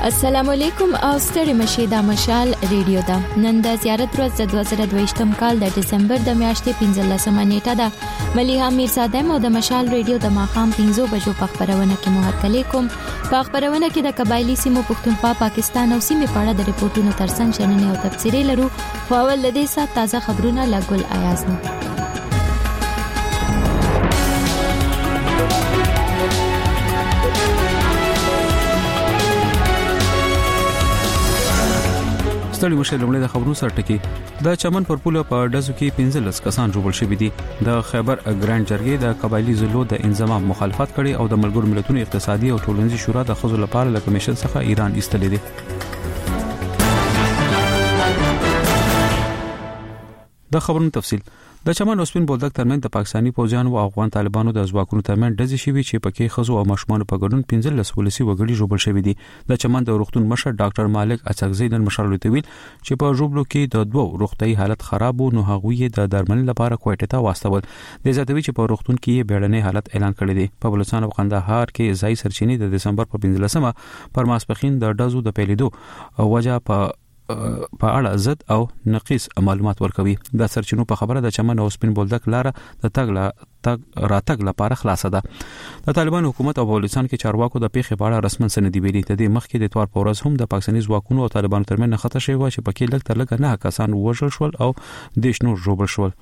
السلام علیکم او ستړي مشه د مشال ریډیو دا نن د زیارت ورځ د 2022م کال د دسمبر د میاشتې 15 نیټه ده مليها میرزاده مو د مشال ریډیو د ماقام 15 بجو په خبرونه کې محتکلی کوم په خبرونه کې د قبایلی سیمو پښتونخوا پاکستان او سیمې په اړه د ریپورتونو ترڅنګ شننې او تفسیري لرو خو اول د دې سات تازه خبرونه لګول ایاز نه ستړي مشه لمړی د خبرونو سره ټکی د چمن پر پوله په ډزو کې 15 کسان جوړ شوي دي د خیبر ګرانډ جرګې د قبایلی ضلعو د انضمام مخالفت کړي او د ملګرو ملتونو اقتصادي او ټولنیزي شورا د خزو لپاره له کمیشن څخه ایران ایستلې دي د خبرونو تفصیل د چمن اوسپین بولدک ترمن د پاکستانی پوځیانو او افغان طالبانو د ځواکونو ترمن ډزې شوي چې پکې خزو او ماشومان په ګډون 15 ولسی وګړي جوړ شوي دي د چمن د روغتون مشر ډاکټر مالک اڅکزی نن مشرلو ته ویل چې په جوړلو کې د دوه روغتي حالت خراب وو نو هغه د درمل لپاره کوټه ته واستول د زیاتوي چې په روغتون کې بیړنۍ حالت اعلان کړی دی په بلوچستان او قندهار کې ځای سرچینې د دسمبر په 15مه پر ماسپخین د ډزو د پیلیدو وجه په اړه زد او نقیص معلومات ورکوي د سرچینو په خبره د چمن او سپین بولدک لاره د تګ لپاره خلاصه ده د طالبان حکومت او بلوچستان کې چارواکو د پیښې په اړه رسمن سندې ویلي د دې مخکې د اتوار په ورځ هم د پاکستاني ځواکونو او طالبانو ترمنځ خطر شوی و چې پکې لږ تر لږه 9 کسان وژل شول او د شنو جوړ شول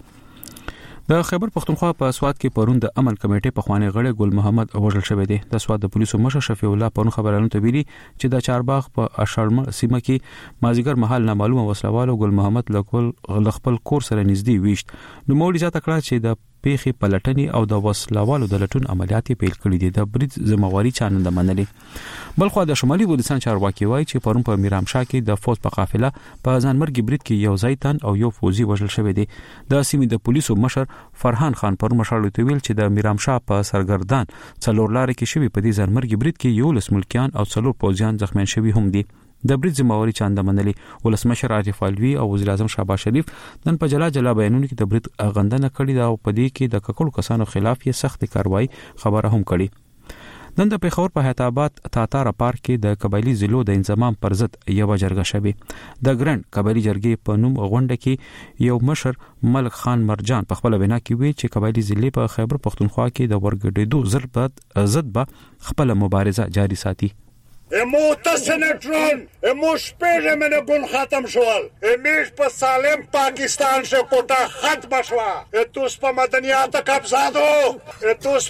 د خیبر پختونخوا په سواد کې پرون د امن کمیټې په خوانې غړي ګل محمد وژل شوی دی د سواد د پولیسو مشر شفیع الله پرون خبرانو ته ویلي چې د چارباغ په اشړم سیمه کې مازیګر محل نامعلومه وسلوالو ګل محمد له خپل کور سره نږدې ویشت نو مولوی ذات کړه چې د پیخي پلټنی او د وسلوالو د لټون عملیات پیل کړي دي د برید ذمہواری چانند منلې بلخو د شمالي بلوچستان چارواکي وایي چې پرون په میرامشاه کې د فوج په قافله په ځانمرګي برید کې یو ځایتن او یو فوجي وژل شوی دی د سیمې د پولیسو مشر فرحان خان پر مشرلو ته ویل چې د میرامشاه په سرګردان څلور لارې کې شوی په دې ځانمرګي برید کې یو لس ملکیان او څلور پوځیان زخمیان شوی هم دي د برید ذمہواری چاند منلې ولسمشر عارف علوی او وزیر اعظم شهباز شریف نن په جلا بیانونه کې د برید غندنه کړې ده او په دې کې د ککړو کسانو خلاف یې سخت کاروایی خبره هم کړې نن د پیښور په حیات آباد تاتار پارک کې د قبایلی ضلعو د انضمام پر ضد یو جرګه شوه د ګرند قبایلی جرګې په نوم غونډه کې یو مشر ملک خان مرجان په خپل وینا کې وی چې قبایلی ضلع په خیبر پختونخوا کې د ورګډېدو ضد به خپل مبارزه جاری ساتي امو تسنټرون امو شپږ منه ګل ختم شول امیش په سالم پاکستان سے کوټه ختم شوا اتوس په مدنیات قبضه دو اتوس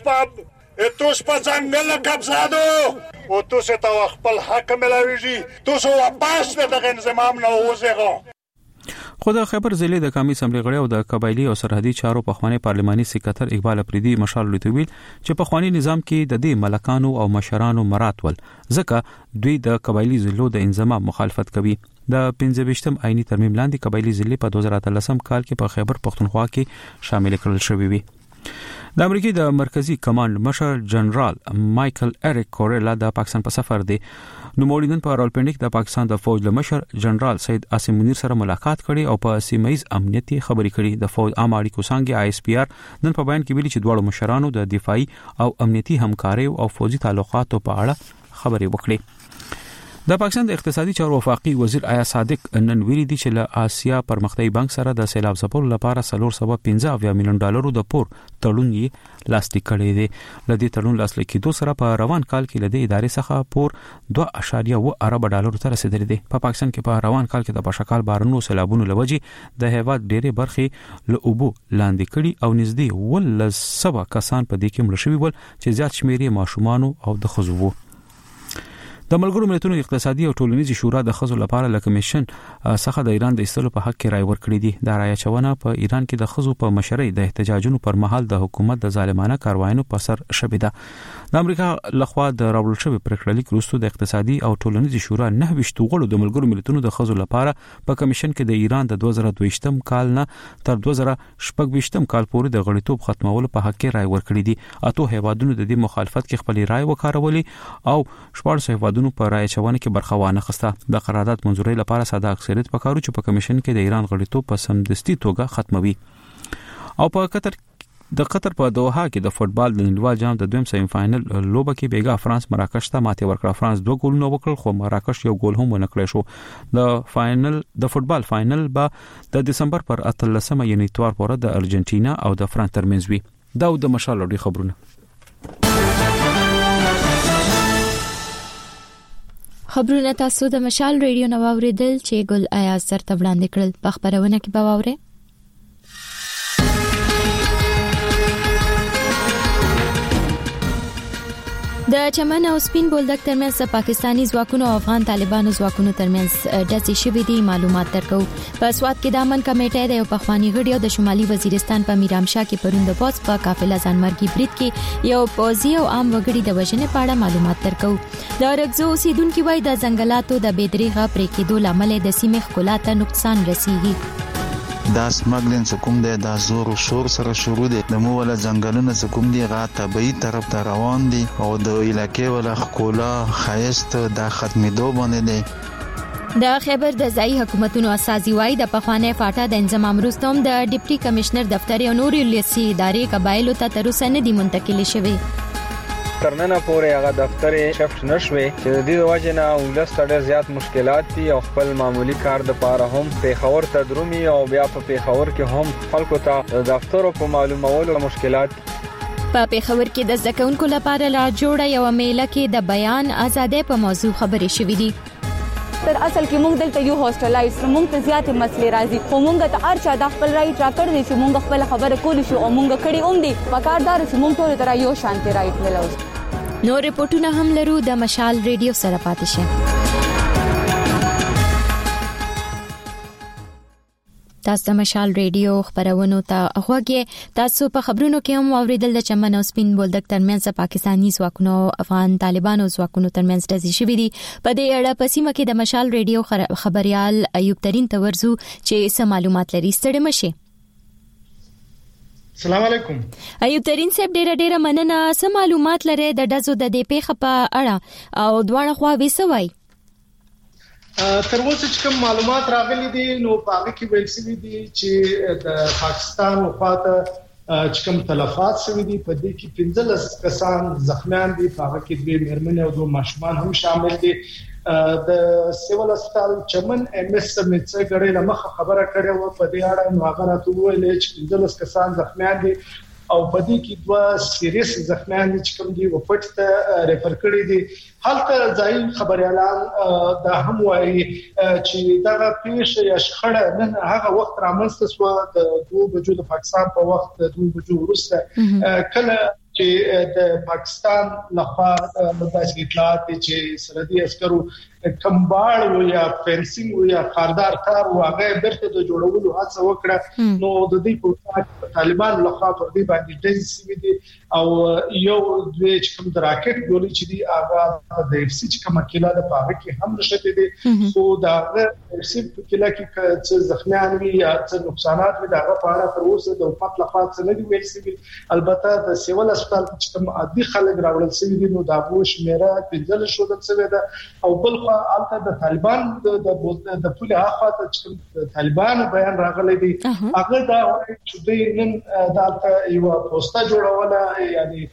په ځنګل قبضه دو او توس ته خپل حق ملاويږي توس واپس د نظام نه وځغو خو د خیبر ضلع د قومي اسمبلی غړي او د قبایلی او سرحدي چارو په خوانی پارلماني سکرټر اقبال افریدي مشال لوتویل چې په خوانی نظام کې د دې ملکانو او مشرانو مراتول ځکه دوی د قبایلی ضلعو د انضمام مخالفت کوي د 15م آئینی ترمیم لاندې قبایلی ضلع په 2013 کال کې په خیبر پختونخوا کې شامل کړل شوی وي د امریکای د مرکزی کمانډ مشر جنرال مایکل اریک کورلا د پاکستان په سفر دی نو مولیدن په رالپنډیک د پاکستان د فوج له مشر جنرال سید عاصم منیر سره ملاقات کړي او په سیمایي امنیتي خبرې کړي د فوج عام اړیکو څنګه آی اس پی آر نن په بیان کې ویلي چې دواړو مشرانو د دفاعي او امنیتي همکاري او فوجي تعلقاتو په اړه خبرې وکړي د پاکستان د اقتصادي چارو وفاقي وزیر آیا صادق نن ویلي دي چې له آسیا پرمختیايي بانک سره د سیلاب ځپلو لپاره 315 میلیون ډالرو د پور تړون یې لاسلیک کړی دی لدې تړون لاسلیک کېدو سره په روان کال کې لدې ادارې څخه پور 2.2 ارب ډالرو ته رسیدلی دی په پاکستان کې په روان کال کې د بشکال بارونو سیلابونو لوجي د هیواد ډېرې برخې له اوبو لاندې کړي او نږدې 17 کسان په دې کې مړ شوي ول چې زیات شمېر یې ماشومان او د ښځو وو د ملګرو ملتونو اقتصادي او ټولنیزي شورا د خزو لپاره له کمیشن څخه د ایران د ایستلو په حق کې رائے ورکړې دي د رائے چونه په ایران کې د خزو په مشرۍ د احتجاجونو پر مهال د حکومت د ظالمانه کاروایانو په سر شوې ده د امریکا لخوا د راوړل شوی پریکړلیک وروسته د اقتصادي او ټولنیزي شورا 9 غړو د ملګرو ملتونو د خزو لپاره په کمیشن کې د ایران د 2022م کال نه تر 2026م کال پورې د غړیتوب ختمولو په حق کې رائے ورکړې دي اته هیوادونو د دې مخالفت کې خپل رائے وکړولې او 14 هیوادونو په رائے چونه کې برخه وانه خسته د قرارداد منځوري لپاره ساده اکثریت پکارو چې په کمیشن کې د ایران غړیتوب په سمدستي توګه ختموي او په قطر د قطر په دوحه کې د فوتبال د نړیوال جام د دویم سیمی فائنل لوبه کې بیګا فرانس مراکش ته ماتې ورکړه. فرانس 2 ګولونه وکړل خو مراکش یو ګول هم ونکړی شو. د فوتبال فائنل به د دسمبر پر 13 یعنی اتوار پورې د ارجنټینا او د فرانس ترمنځ وي. دا د مشال لوړي خبرونه. خبرونه تاسو د مشال ریډیو نو اوریدل چې ګل آیاز سره وړاندې کړل. په خبرونه کې به واورئ د چمن او سپین بولدک ترمنځ پاکستانی ځواکونو او افغان طالبانو ځواکونو ترمنځ ډزې شوې دي. معلومات درکو. په سواد کې د امن کمیټې د یو پخوانی غړي د شمالي وزیرستان په میرامشاه کې پروند د پوز په قافله ځانمرګي برید کې یو پوځي او عام وګړي د وژنې په اړه معلومات درکو. د رګزو اوسیدونکو وایي د ځنګلاتو د بېدریغه پرې کېدو لامل د سیمې ښکلا ته نقصان رسیږي. دا سمګلین سکوم دی دا زور او شور سره شروع دي. د مو ولا ځنګلونه سکوم دی غا طبيعي طرف ته روان دي او د علاقې ولا خکولا خایست د ختمېدو باندې دي. د خیبر د ځای حکومتونو اساسي وای د پخوانی فاټا د انضمام وروسته د ډیپټي کمشنر دفتر او نوري لیسي ادارې قبایلو ته تر اوسه نه دي منتقل شوي. ترننه پورې هغه دفتر شفت نشوي چې د دې وجه نه ولست ډېر زیات مشکلات دي او خپل معمولی کار د پاره هم پیښور ته درومي او بیا په پیښور کې هم خلکو ته د دفتر په معلومولو مشکلات. په پیښور کې د ځکهونکو لپاره لا جوړه یو میله کې د بیان ازادۍ په موضوع خبرې شوې دي. تر اصل کې موږ دلته یو هاستلایز موږ ته زیاتې مسلې راځي خو موږ ته ارچا د خپل رائټ راکړ دي چې موږ خپل خبره کول شو او موږ کړي اوم دي پکاردار چې موږ ټول تر یو شانتي رائټ ملو. نو ریپورتونه هم لرو. د مشال ریډیو سره پاتې شئ. تاسو د مشال ریډیو خبرونو ته غوږی. تاسو په خبرونو کې هم اوریدل د چمن او سپین بولدک ترمنځ پاکستانی ځواکونو افغان طالبانو ځواکونو ترمنځ ډزې شوې دي. په دې اړه په سیمه کې د مشال ریډیو خبريال ایوب ترين ته ورزو چې څه معلومات لري. ستړي مشي. السلام علیکم. ایوب ترين صاحب ډېره مننه. څه معلومات لري د ډزو د دې پیښه په اړه او دواړه خوا وسوي؟ تر اوسه چې کوم معلومات راغلي دي نو په هغه کې ویل شوی دي چې د پاکستان وفاته چې کوم تلفات شوی دي په دې کې 15 کسان زخمیان دي. په هغه کې 2 مېرمنې او 2 ماشومان هم شامل دي. د سیول هسپتال چمن ام اس سمیڅ غړي لمخه خبره کړې و په دې اړه نو هغه راته ویل چې 15 کسان زخمیان دي او په دې کې 2 سیریس زخمیان دي چې کوم دي وفات ته ریفر کړی دي. هلته ځای خبريالان دا هم وایي چې دا پیښه یا شخړه نن هغه وخت رامنځته شو د 2 بجو د پاکستان په وخت د 2 بجو وروسته کله چې د پاکستان لخوا داسې اطلاعات چې سرحدي عسکرو کمباړ او یا فنسینګ او یا خاردار کار واغې برته د جوړولو هڅه وکړه نو د دې په طالبان لخوا پر دې باندې ډز سوي دي او یو د کوم راکټ ګولې چې دی هغه د اف سي چې کومه کله د پاره کې هم نشته دي خو دا اف سي په کله کې چې زخمیان وي یا څه نقصانات وي دا په اړه تر اوسه د حکومت لخوا څه نه دی ویل شوی. البته د سیول هسپتال چې کوم عادي خلک راوړل شوی دي نو دا وو شمیره 15 شو د څه ده او بل البته د طالبان د پوله اخوا ته طالبان بیان راغلی دی هغه دا چې د نن دالته یو پوسټه جوړوله یعنی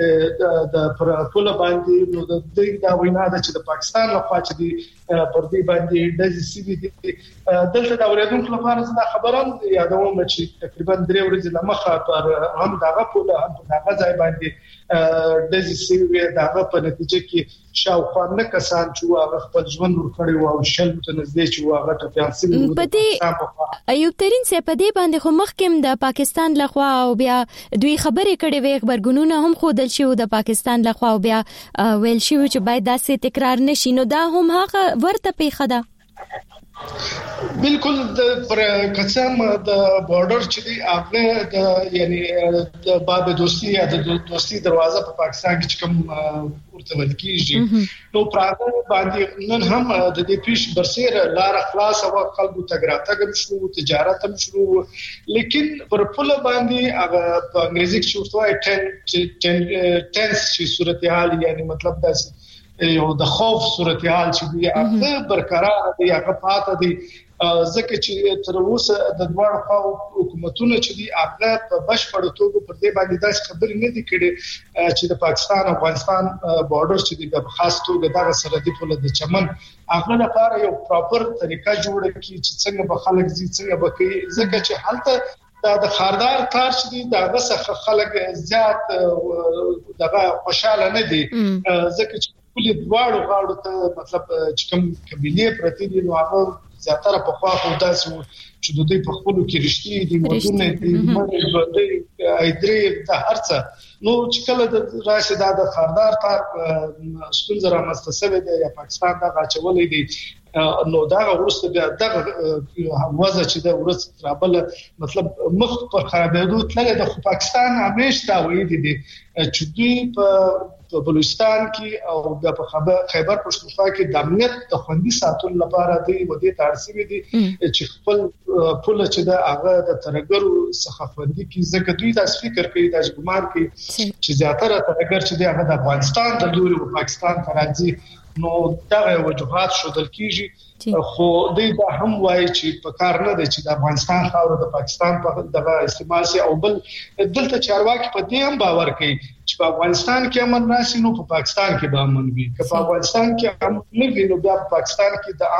د پر پوله باندې نو د دې دا وینا ده چې د پاکستان لخوا چې دی پر دې باندې د سی وی دي دلته دا ورېدونکو لپاره زه خبرم یادوم چې تقریبا 3 ورځې لمخه پر هم دغه پوله هم دغه ځای باندې د سی وی دغه په نتیجه کې شاوخوا نه کسان چې هغه خپل ژوند ورکړي او شل ته نږدې چې هغه ټپيان سوي په دې ایوب ترين سه په دې باندې خو مخکم د پاکستان لخوا او بیا دوی خبرې کړې وي خبرګونونه هم خودل شي د پاکستان لخوا او بیا ویل شي چې باید داسې تکرار نشي نو دا هم هغه ورته پیښه ده. بالکل د پر قسم د بارډر چې دی هغه د یعنی د باب دوستي یا د دوستي دروازه په پاکستان کې کوم ورته ولکیږي نو پراغه باندې نن هم د دې پیش برسیر لار خلاص او خلکو تګراتګ شروع تجارت هم شروع لیکن پر پله باندې هغه په انګریزي کې شوی 10 چې صورتحال یعنی مطلب داسې یو د خوف صورتحال چې دی هغه برقرار دی هغه پاتې دی ځکه چې تر اوسه د دوه خواو حکومتونو چې دی هغه په بشپړ توګه پر دې باندې داس خبرې نه دي کړې چې د پاکستان او افغانستان بارډر چې دی په خاص توګه د سرحدي پوله د چمن هغه لپاره یو پراپر طریقه جوړه کړي چې څنګه به خلک زی څنګه به کوي ځکه چې حالت د خاردار کار چې دی دغه څخه خلک زیات دغه خوشاله نه دي ځکه چې ټول دواړو غاړو ته مطلب چې کوم قبيله پرتی دي نو هغه زیاتره په خوا خو داسې چې د دې په خپل کې رښتې دي مدونه دي مونږ د ایدرې د هرڅه نو چې کله د راشد د خاردار کار ستونزه رامنځته شوه د پاکستان د غاچولې دي نو دا ورسته دغه وضع چې د ورس ترابل مطلب مخ پر خرابېدو تللی د پاکستان همیشه دا وایي دي چې دوی په بلوچستان کې او د خیبر پښتونخوا کې د امنیت د خوندي ساتلو لپاره دی ودی ترسیم دي چې خپل پوله چې د هغه د ترګرو څخه خوندي کې ځکه دوی د فکر کوي د ګمار کې چې زیاتره ترګر چې د هغه د افغانستان د لوري او پاکستان ترانزي نو دا وجوهات شودل کیږي خو دوی دا هم وایي چې په کار نه دي چې د افغانستان خاور د پاکستان په دغه استعمال سي او بل دلته چارواکي په دې هم باور کوي چې په افغانستان کې امن راشي نو په پاکستان کې به امن وي که په افغانستان کې امن نه وي نو بیا په پاکستان کې د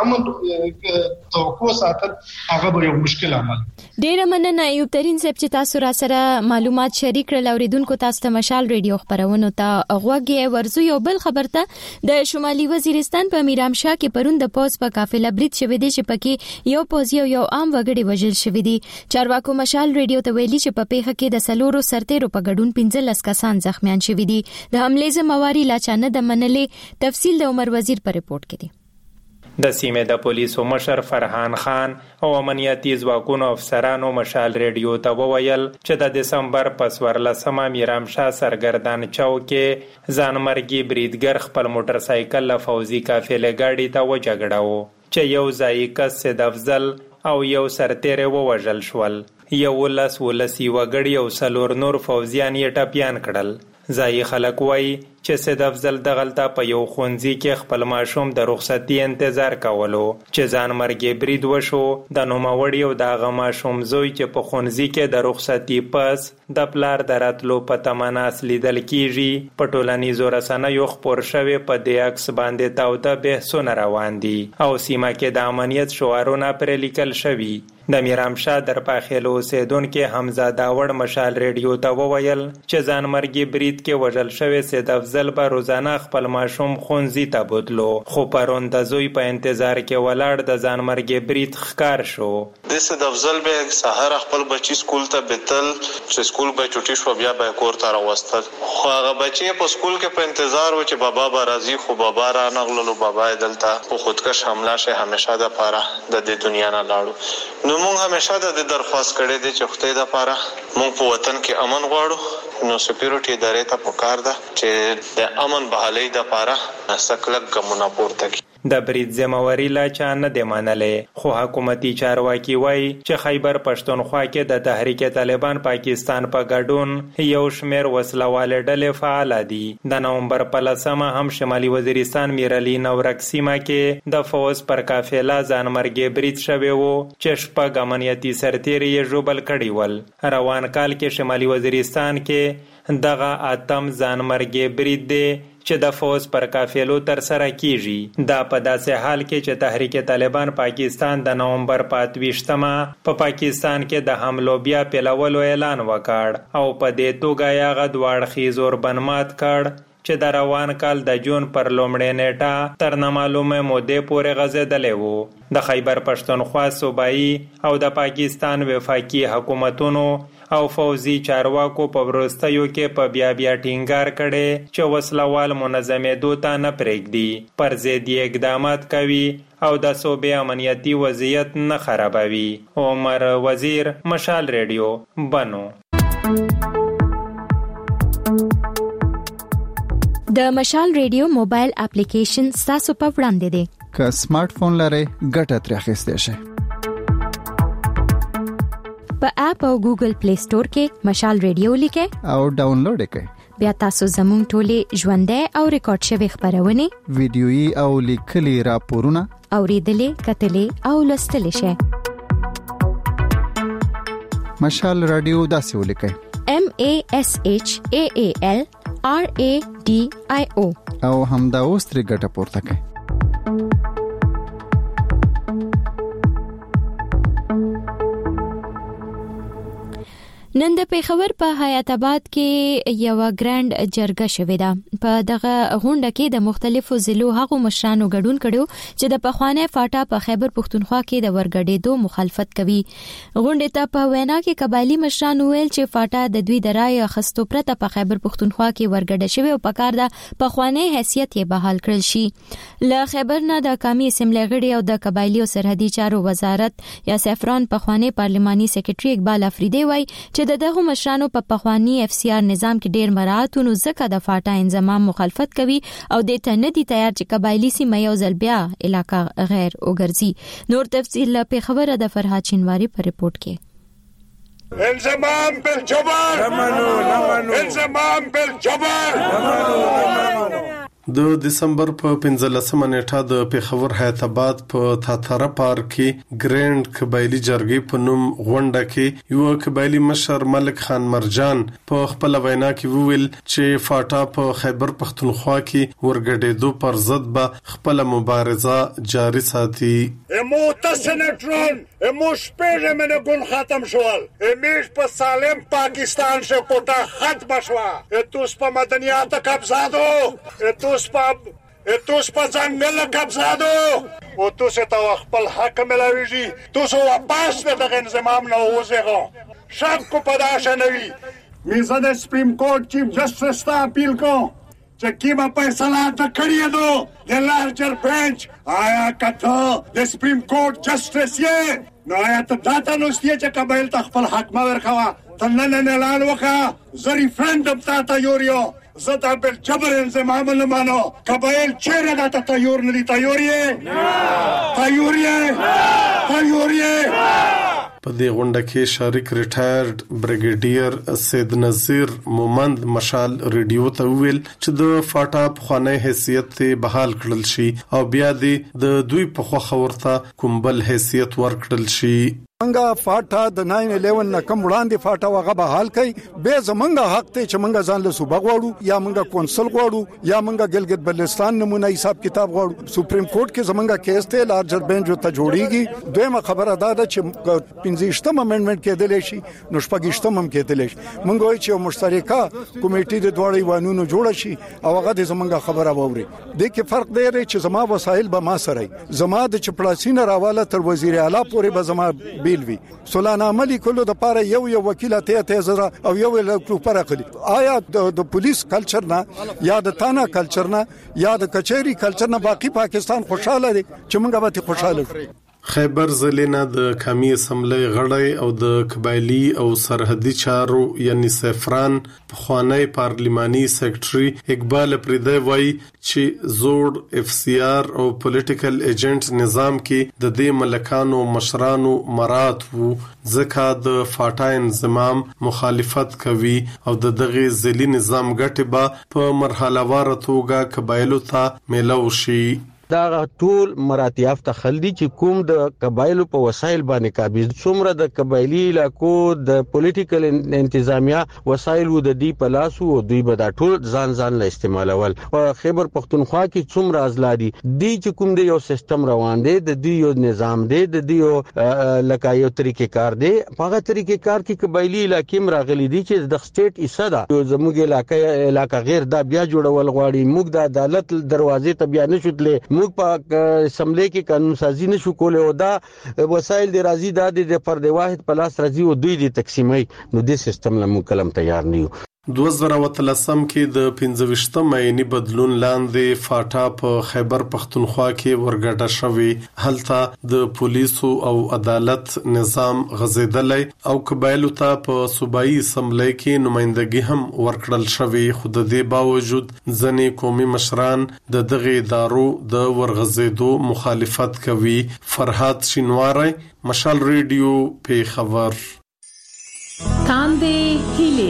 امن توقع ساتل هغه به یو مشکل عمل. ډیره مننه ایوب ترين صاحب چې تاسو را سره معلومات شریک کړل اوریدونکو تاسو ته مشال ریډیو خبرونه ته غوږی ورزو یو بل خبرته د شمالي وزیرستان په میرامشاه کې پرون د پوز په قافله برید شوې دي چې پکې یو پوزي او یو عام وګړي وژل شوې دي. چارواکو مشال ریډیو ته ویلي چې په پیښه کې د سلورو سرتیرو په ګډون 15 کسان زخمیان شوي دي. د حملې ذمہواری لا چانه د منلې تفصیل د عمر وزیر په ریپورت کې دي. د سیمې د پولیسو مشر فرحان خان او امنیتي ځواکونو افسرانو مشال ریډیو ته وویل چې د دسمبر په 14مه میرامشاه سرګردان چوک کې ځانمرګي بریدګر خپل موټر سایکل له فوزي قافلې ګاډي ته وجګړاو چې یو ځای کس سید افضل او یو سرتیر ووژل شول. 11 وګړي او څلور نور فوزیان یې ټپیان کړل. ځای خلک وایي چې سید افضل دغلته په یو ښوونځي کې خپل ماشوم د رخصتي انتظار کولو چې ځانمرګي برید وشو. د نوموړي او د هغه ماشوم زوی چې په ښوونځي کې د رخصتي پس د پلار د راتلو په تمه ناست لیدل کیږي. په ټولنیزو رسنیو خپور شوی په دې عکس باندې تاوده بحثونه روان دي او سیمه کې د امنیت شعارونه پرې لیکل شوي. د میرامشاه در پاخیلو اوسیدونکو حمزه داوړ مشال ریډیو ته وویل چې ځانمرګي برید کې وژل شوی سید افضل به روزانه خپل ماشوم ښوونځي ته بوتلو خو پرون د زوی په انتظار کې ولاړ د ځانمرګي برید ښکار شو. د سید افضل به سحر خپل بچی سکول ته بتل چې سکول به چټي شو بیا به کور ته راوستل خو هغه بچی په سکول کې په انتظار و چې بابا به راځي خو بابا را نغللو. بابا دلته په خودکش حمله شه همیشه د پاره د دې دنیا نه لاړو. نو موږ همیشه د درخواست کړې دي چې خدای د پاره موږ په وطن کې امن غواړو نو سکیورټي ادارې ته پکار ده چې د امن بحالۍ د پاره سکلک ګمونه پورته کړي. د برید ذمہواری لا چا نه دی منلې خو حکومتي چارواکي وایي چې خیبر پښتونخوا کې د تحریک طالبان پاکستان په ګډون یو شمېر وسلواله ډلې فعال دي. د نومبر په 10مه هم شمالي وزیرستان میرعلی نورک سیمه کې د فوز پر قافله ځانمرګي برید شوی وو چې شپږ امنیتي سرتیري یې ژوبل کړي ول. روان کال کې شمالي وزیرستان کې دغه اتم ځانمرګي برید دی چې د فوز پر قافلو تر سره کیږي. دا په داسې حال کې چې تحریک طالبان پاکستان د نومبر په 28مه په پاکستان کې د حملو بیا پیلولو اعلان وکړ او په دې توګه یې هغه دواړخیز اوربند مات کړ چې د روان کال د جون پر لومړۍ نیټه تر نامعلومه مودې پورې غځېدلی وو. د خیبر پښتونخوا صوبایي او د پاکستان وفاقي حکومتونو او فوزي چارواکو په وروستیو کې په بیا ټینګار کړي چې وسلوال منظمېدو ته نه پرېږدي پر ضد یې اقدامات کوي او د صوبې امنیتي وضعیت نه خرابوي. عمر وزیر مشال ریډیو بنو. د مشال ریډیو موبایل اپلیکیشن تاسو په وړاندې دی. که سمارټ فون لرئ ګټه ترې اخیستی شئ. په اپ او ګوګل پلی سٹور کې مشال ریډیو لیکئ او ډاونلوډ کړئ. بیا تاسو زموږ ټولې ژوندۍ او ریکارډ شوی خبرونه، ویډیويي او لیکلي راپورونه اوریدلې کتلې او لوستلې شئ. مشال رادیو داسې ولیکئ MASHAALRADIO او همدا اوس ترې ګټه پورته کړئ. نن د پیښور په حیات آباد کې یو ګراند جرګه شوې ده. په دغه غونډه کې د مختلفو ضلعو هغو مشرانو ګډون کړو چې د پخوانی فاټا په خیبر پښتونخوا کې د ورګډېدو مخالفت کوي. غونډې ته په وینا کې قبایلی مشرانو ویل چې فاټا د دوی د رای اخیستو پرته په خیبر پښتونخوا کې ورګډه شوی او پکار ده پخوانی حیثیت یې بحال کړل شي. له خیبر نه د قومي اسمبلی غړي او د قبایلی او سرحدي چارو وزارت یا سفران پخوانی پارلماني سیکریټري اقبال افریدي وایي چې دغه مشرانو په پخوانی FCR نظام کې ډیر مراعاتونو ځکه د فاټا انضمام مخالفت کوي او د ته نه دي تیار چې قبایلی سیمه یو ځل بیا علاقہ غیر وګرځي. نور تفصیل په خبره د فرهاد چینواری په ریپورت کې. انضمام بالجبر انضمام بالجبر. د دسمبر په 15 نیټه د پیښور حیات آباد په تاتره پارک کې ګراند قبایلی جرګې په نوم غونډه کې یو قبایلی مشر ملک خان مرجان په خپل وینا کې وویل چې فاټا په خیبر پښتونخوا کې ورګډېدو پر ضد به خپل مبارزه جاری ساتي. سنټرون شپږمه ګل ختم شول. امیش په سالم پاکستان سے کوټه ختم شوا. توس په مدنیات قبضه دو توس په ځنګل قبضه دو او توس ته خپل حق ملاويږي. توس واپس دغه انضمام نه وځغو. شک کو پداشه نوي میزه د سپریم کورټ چیف جسټس ته اپیل کو چې کیما فیصله کړی دو د لارجر بنچ. آیا کته د سپریم کورټ جسټس یې نو آیا ته داته نوستي چې قبایل ته خپل حق ما ورخوا ته نه اعلان وکړه. زه ریفرندم ته یوریو زتا بالجبر انضمام نه مانو. قبایل چیرې داته تیار نه دي. تیار یې په دې غونډه کې شریک ریټایرډ بریګیډیر سید نذیر مومند مشال ریډیو ته ویل چې د فاټا پخوانی حیثیت بحال کړل شي او بیا د دوی په خوخه ورته کومبل حیثیت ورکړل شي. منګه فاټا د 9/11 نه کم وړاندې فاټا وغه به حال کوي. به زمونږه حق ته چې منګه ځان له صوبه غواړو یا منګه کونسل غواړو یا منګه ګلګت بلتستان نمونه حساب کتاب غواړو. سپریم کورټ کې زمونږه کیس ته لارجر بنچ ته جوړیږي. دویمه خبره دا ده چې 15م امندمنت کېدل شي نو 15م هم کېدل شي. منګه وایي چې مشترکه کمیټې د دوړې وانونو جوړ شي او هغه د زمونږه خبره ووري. د کې فرق دی چې زما وسایل به ما سره زما د چپړاسینه راواله تر وزیر اعلی پورې به زما بیلوي. سولانه عملی کولو د پاره یو وکیل ته زرا او یو لپاره کړی. آیا د پولیس کلچر نه یا د تانا کلچر نه یا د کچېری کلچر نه باقی پاکستان خوشاله دی چې موږ به خوشاله شو. خیبر ضلع د قومي اسمبلی غړی او د قبایلی او سرحدي چارو یعنی سفران پخوانی پارلماني سیکریټري اقبال افریدي وایي چې زوړ FCR او پولیټیکل ایجنټ نظام کې د دې ملکانو مشرانو مراد وو ځکه د فاټا انضمام مخالفت کوي او دغه ځلي نظام ګټه به په مرحله وار توګه قبایلو ته ملو شي. دا ټول مراتب ته خلدي چې کوم د قبایلو په وسایل باندې قابل څومره د قبایلی علاقو د پولیټیکل انتظامیه وسایل و د دی په لاس او دوی به دا ټول ځان له استعمالول. او خیبر پښتونخوا کې څومره ازلادي دی چې کوم د یو سیستم روان دی د دی یو نظام دی د دی یو لکایو طریقې کار دی. هغه طریقې کار کې قبایلی علاقې راغلي دي چې د سټیټ حصہ ده. زموږ علاقہ غیر دا بیا جوړول غواړي. موږ د عدالت دروازې ته بیا نشوتلې. موږ په اسمبلی کې قانون سازي نشو کولای او دا وسایل د راضي د فرد واحد په لاس راځي او دوی د تقسیمي نو د سیستم لمو کلم تیار نه یو. 2013 کې د 25م عیني بدلون لاندې فاټا په خیبر پښتونخوا کې ورګډه شوې. هلته د پولیسو او عدالت نظام غزیدلې او قبایلو ته په صوبایي اسمبلی کې نمائندګي هم ورکړل شوې. خو د دې باوجود ځنې قومي مشران د دغه ادارو د ورغزیدو مخالفت کوي. فرهاد چینواری مشال ریډیو په خبر. تاندې هلي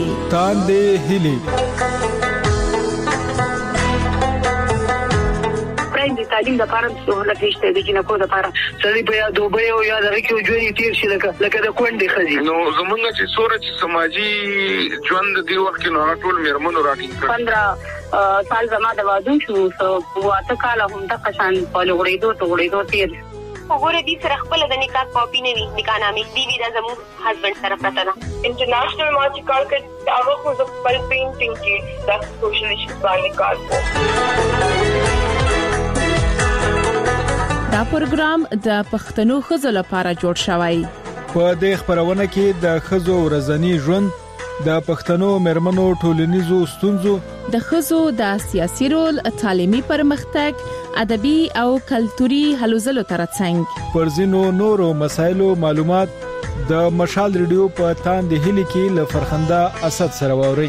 پرېندې تعلیم لپاره سہولت نشته د جنکو لپاره سړي په دوبه او یا د ریکو ژوند تیر شي لکه د کونډې خزي نو زمونږ چې سورج سماجی ژوند دی وخت نو ټول میرمنو راټینګ 15 سال زما د وادو شو واته کال هم د قشان په لوړېدو تیر وګوره دې سره خپل د نکاح کاپی نه وي نکاح نامې دی وی د زمو هسبند سره پته ده انټرنیشنل مارچ کار کړ هغه خو د خپل پینټینګ کې د سوشل ایشوز باندې کار دا پروګرام د پښتنو خزو لپاره جوړ شوی. په دې خبرونه کې د خزو ورځنی ژوند، د پښتنو مرمنو ټولنیزو ستونزو، د خزو د سیاسي رول، تعلیمي پرمختګ، ادبي او کلتوري هلو ځلو ترڅنګ پر ځینو نورو مسایلو معلومات د مشال ریډیو په تاند هلي کې ل فرخنده اسد سره ووري.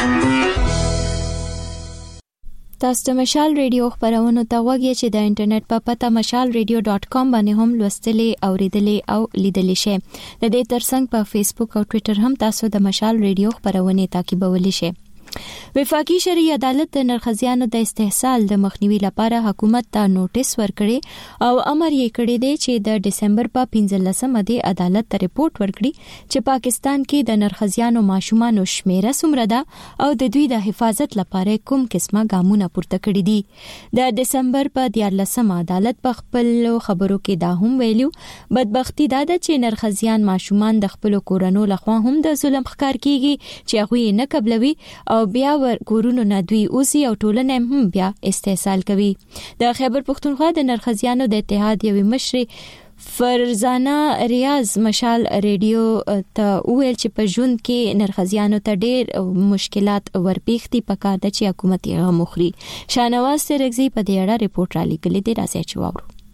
تاسو د مشال ریډیو خبرونه ته وګورئ چې د انټرنیټ په پته mashalradio.com باندې هم لوستلې اوریدلې او لیدلې شئ. د دې ترڅنګ په فیسبوک او ټوئیټر هم تاسو د مشال ریډیو خبرونه تعقیبولی شئ. وفاقي شرعي عدالت د نرخزیانو د استحصال د مخنیوي لپاره حکومت ته نوټیس ورکړي او امر یې کړی دی چې د دسمبر په 15مه د عدالت ته ریپورت ورکړي چې پاکستان کې د نرخزیانو ماشومانو شمیره څومره ده او د دوی د حفاظت لپاره کوم قسمه ګامونه پورته کړي دي. د دسمبر په 14مه عدالت په خپل خبرو کې دا هم ویلو بدبختی دا ده چې نرخزیان ماشومان د خپل کورونو لخوا هم د ظلم ښکار کیږي چې هغه نه قبلوي او بیا ور کورونو نه دوی اوسي او ټولنه هم بیا استحصال کوي. د خیبر پختونخوا د نرخزیانو د اتحاد یوې مشر فرزانه ریاض مشال ریډیو ته ویل چې په ژوند کې نرخزیانو ته ډېر مشکلات ورپېښتي پکار د چې حکومت یې مخري. شانواز سرګزي په دې اړه ریپورت را لیکلي دی، راځي چې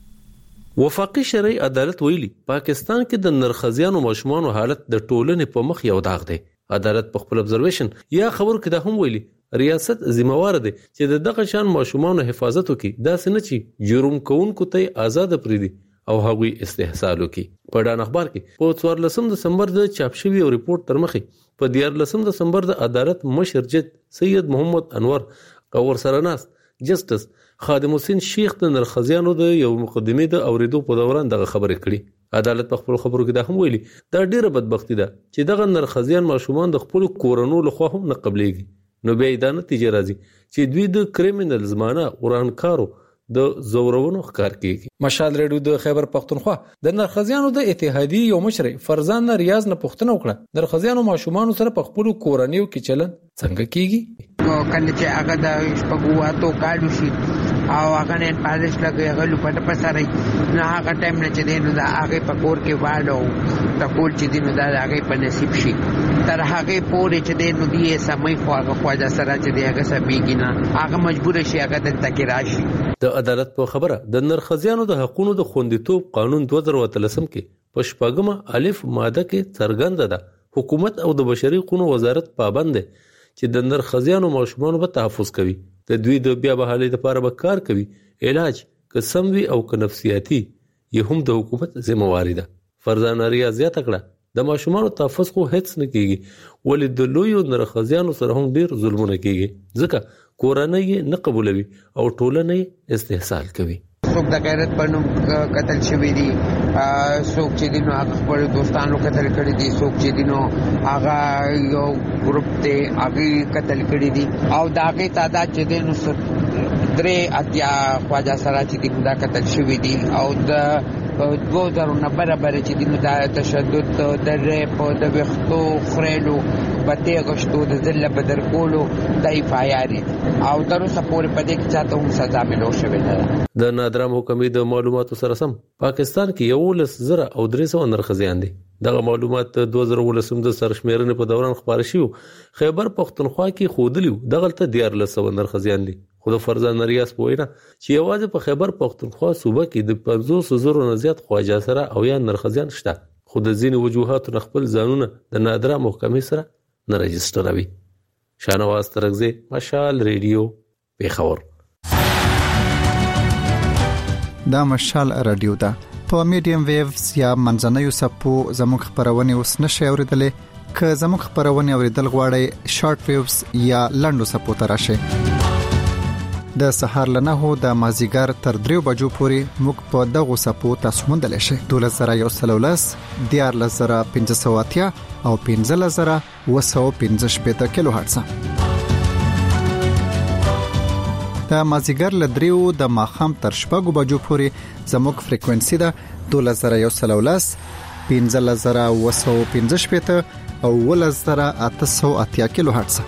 واورو. وفاقي شرعي عدالت ویلي پاکستان کې د نرخزیانو ماشومانو حالت د ټولنې په مخ یو داغ دی. عدالت په خپل ابزرویشن یا خبر کې دا هم ویلي ریاست ذمہوار دی چې د دغه شان ماشومانو حفاظت وکړي، دا څنګه چې جرم کوونکو ته آزاد پریدي او هغوی استحصال وکړي. په ډان اخبار کې په 14 دسمبر د چاپ شوی او ریپورت تر مخې په 14 دسمبر د عدالت مشر جج سید محمد انور او ورسره ناس جسټس خادم حسین شیخ د نرخزیانو د یو مقدمه د اوریدو په دوران دغه خبره کړې. عدالت په خپل خبرو کې دا هم ویلي دا ډیره بدبختی ده چې دغه نرخزیان ماشومان د خپل کورونو لخوا هم نه قبليږي. نو بیا دا نتیجه راځي چې دوی د کریمینل زمانه ورانکارو د زورونو ښکار کوي. مشال ریډیو د خیبر پختونخوا د نرخزیانو د اتحادیې یو مشر فرزانه ریاض نه پوښتنه وکړه نرخزیانو ماشومان سره په خپل کورنیو کې چلن څنګه کیږي. کله چې هغه د شپږواتو کالو شي او هغه نه پالش لګي هغه لپاره پساري نه هغه ټایم نه چې دینو دا هغه په کور کې والو د کول چې دینو دا هغه په نصیب شي تر هغه پورې چې دینو دی سمې خو هغه خواجه سره چې دی هغه سبيږي نه هغه مجبور شي هغه د تکي راشي. د عدالت په خبره د نرخزیانو د حقوقو د خوندیتوب قانون 2013 کې په شپږمه الف ماده کې څرګنده ده حکومت او د بشري حقوقو وزارت پابند دي چې د نرخزیانو ماشومان په تحفظ کوي، د دوی د بیا بحالي لپاره به کار کوي، علاج که سم وي او که نفسیاتي یې هم د حکومت ذمہواری ده. فرزانه ریاض زیاته کړه د ماشومانو تحفظ خو هیڅ نه کیږي ولې د لویو نرخزیانو سره هم ډیر ظلمونه کیږي ځکه کورنۍ یې نه قبولوي او ټولنه یې استحصال کوي. څوک د غیرت په نوم قتل شوی دي، څوک چې دینو هغه خپل دوستانو قتل کړي دي، څوک چې دینو هغه یو ګروپ ته هغه قتل کړي دي او دا هغه تعداد چې دینو 3 خواجه سره چې دینو دا قتل شوی دي او د 2009 برابر چې دینو دا تشدد د ریپ د وختو خړلو بته غشتو د ذل بدر کولو دای فایاري او تر اوسه پورې په دې کې چاته هم سزا ملو شوې ده. د نادره محکمې د معلوماتو سره سم پاکستان کې 11,000 او 300 نرخزیان دي. دغه معلومات 2019 د سرشمیرنې په دوران خبر شوه. خیبر پختونخوا کې خودلیو دغه ته 1400 نرخزیان دي. خو د فرزانه ریاض په وینا چې یوازې په خیبر پختونخوا صوبه کې د 500,000 نه زیات خواجه سره او یا نرخزیان شته، خو د ځینې وجوهاتو خپل ځانونه د نادره محکمې سره نه رجستروي. شانواز ترغزي مشال ریډیو پیښور. دا مشال رادیو ده په میډیم ویوز یا منځنوي سپو زموږ خبرونه اوس نشي اوریدلې که زموږ خبرونه اوریدل غواړئ شارټ ویوز یا لنډو سپو ته راشئ. د سهار لنه د مازیګر تر 3 بجو پورې موږ په دغه سپو تاسو موندل شي 12113 14580 او 15215 کیلو هرتز د مازیګر لدریو د ماخام تر شپږو بجو پورې زموږ فریکوئنسي ده 12113 15215 او 11880 کیلو هرتز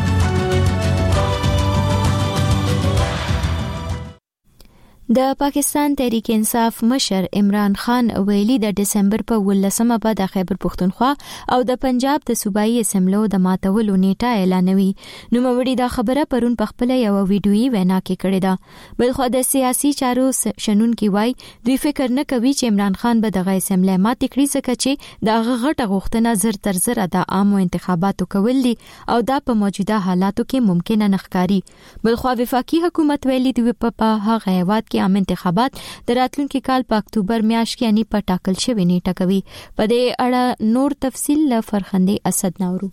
د پاکستان تحریک انصاف مشر عمران خان ویلي د دسمبر په 18مه به د خیبر پختونخوا او د پنجاب د صوبایي اسمبلو د ماتولو نیټه اعلانوي. نو موري دا خبره پرون په خپل یو ویډیويي وینا کې کړې ده. بلخو د سیاسي چارو شنن کې وای دوی فکر نه کوي چې عمران خان به د اسمبلی ماتې کړي ځکه چې دا غټه غوښتنه زر تر زر د عامو انتخاباتو کول دي او دا په موجوده حالاتو کې ممکن نه ښکاري. بلخو وفاقي حکومت ویلي دی په هغه هیواد کې عام انتخابات د راتلونکي کال په اکتوبر میاشت کې یعنی په ټاکل شوی نیټه کوي. په دې اړه نور تفصیل له فرخندې اسد نورو.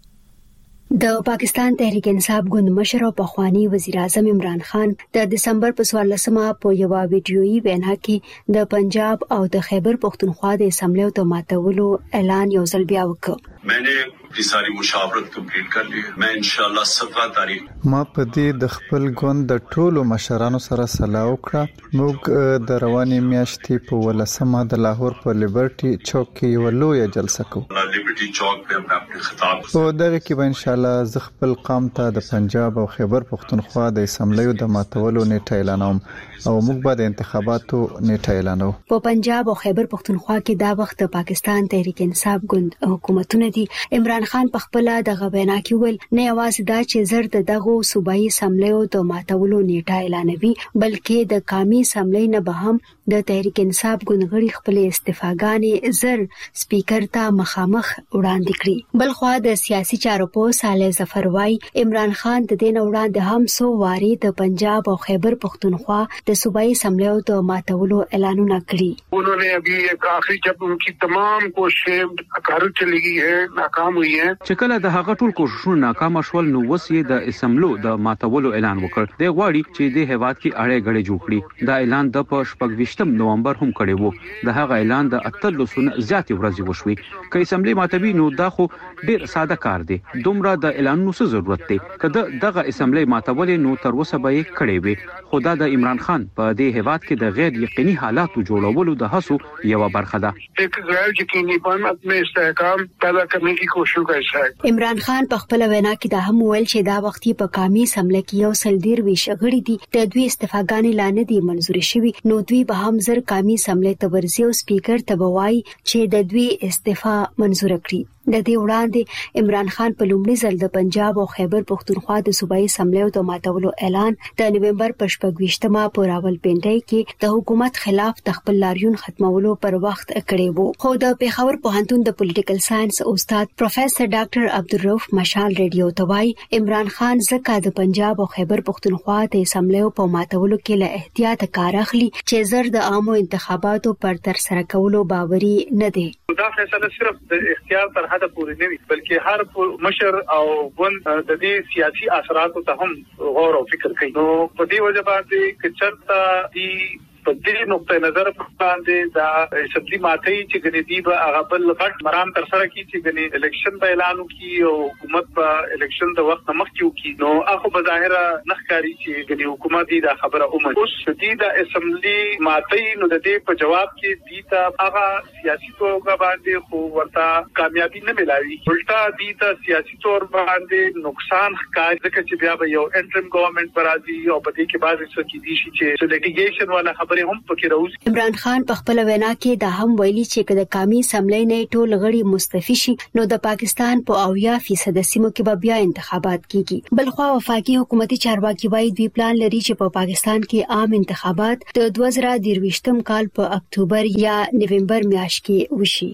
د پاکستان تحریک انصاف ګوند مشر او پخوانی وزیر اعظم عمران خان د دسمبر په 14مه په یو ویډیويي وینا کې د پنجاب او د خیبر پختونخوا د اسمبلی ته ماتولو اعلان یو ځل بیا وکړ. मैंने अपनी सारी मुशावरत कंप्लीट कर ली है. मैं इंशाल्लाह 17 तारीख ما په دې د خپل ګوند د ټولو مشرانو سره صلاح وکړه. موږ د رواني میاشتې په 18مه د لاهور په لیبرټي چوک کې یو لوی جلسه کوو. لیبرټي چوک په خپل خطاب په دغه کې به ان شاء الله ز خپل قوم ته د پنجاب او خیبر پختونخوا د اسمبلی د ماتولو نیټه اعلانوم او موږ به د انتخاباتو نیټه اعلانو. په پنجاب او خیبر پختونخوا کې دا وخت د پاکستان تحریک انصاف ګوند حکومتونه دي. عمران خان په خپل د غوینا کې ول نه आवाज دا چې زر دغه صوبایي اسمبلیو د ماتولو نیټه اعلانوي بلکې د قومي اسمبلی نه به هم د تحریک انصاف ګوندغړي خپل استعفاګانې زر سپیکر ته مخامخ وړاندې کړي. بلخو د سیاسي چارو په صالح ظفر وای عمران خان د دین وړاندې هم سو واري د پنجاب او خیبر پختونخوا د صوبایي اسمبلیو د ماتولو اعلانونه کړي. उन्होंने अभी एक आखिरी जब उनकी तमाम कोशिशें कारगर चली गई है नाकाम हुई है. چکله د هغه ټول کوششونه ناکام شول نو وسې د اسمبلو د ماتولو اعلان وکړ. د غواړي چې د هیواد کې اړه غړي جوړ کړي. دا اعلان د 28 نومبر هم کړی وو. د هغه اعلان د 38 زیات ورځې وشوي. که اسمبلی ماتوي نو دا خو ډیر ساده کار دی. دومره د اعلانونو څه ضرورت دی. کله دغه اسمبلی ماتول نو تر اوسه به یې کړی وي. خدا د عمران خان په دې هیواد کې د غیر یقیني حالاتو جوړولو د هڅو یو برخه ده. एक गैर यकीनी पन अपने استحکام پیدا کرنے کی کوشش کا حصہ ہے. عمران خان په خپل وینا کې دا هم ویل چې دا وختي په قومي اسمبلی کې یو سل ډیر وی شغړی دي د دوی استعفاګانې لانه دي منزور شوی نو دوی به هم زر قومي اسمبلی ته ورسي او سپیکر ته بوای چې د دوی استعفا منزور کړي. د دې وړاندې عمران خان په لومړي ځل د پنجاب او خیبر پختونخوا د صوبایي اسمبلیو د ماتولو اعلان د نومبر په 28مه په راولپنډي کې د حکومت خلاف د خپل لاریون ختمولو پر وخت کړی وو. خو د پیښور پوهنتون د پولیټیکل ساينس استاد پروفیسور ډاکټر عبدالرؤف مشال ریډیو توای عمران خان زکه د پنجاب او خیبر پختونخوا د اسمبلیو په ماتولو کې له احتیاط کار اخلي چې زر د عامو انتخاباتو پر تر سره کولو باوري نه دی. دا فیصله صرف د اختیار تر حد پورې نه وي بلکې هر مشر او ګوند د دې سیاسي اثراتو ته هم غور او فکر کوي. نو په دې وجه باندې چې چرته دی په دې نقطه نظر باندې دا اسمبلی ماتي چې ګنې دی به هغه بل غټ مرام تر سره کی چې ګنې الیکشن په اعلان وکي او حکومت په الیکشن د وخت مخکې وکي نو هغه په ظاهره نخکاری چې ګنې حکومت دی دا خبره اومد. اوس دې د اسمبلی ماتي نو د دې په جواب کې دی ته هغه سیاسي توګه باندې خو ورته کامیابی نه ملایي الټا دی ته سیاسي تور باندې نقصان ښکاري ځکه چې بیا به یو انټرم ګورنمنت برازي او په دې کې بعضې څه کې دي چې لیټیګیشن والا خبره هم پکې راوځي. عمران خان په خپل وینا کې دا هم ویلي چې کله قومي اسمبلی نه ټول غړي مستعفي شي نو د پاکستان په 80% سیمو کې به بیا انتخابات کیږي. بلخو وفاقي حکومتي چارواکي وایي دوی پلان لري چې په پاکستان کې عام انتخابات د 2023م کال په اکتوبر یا نومبر میاشت کې وشي.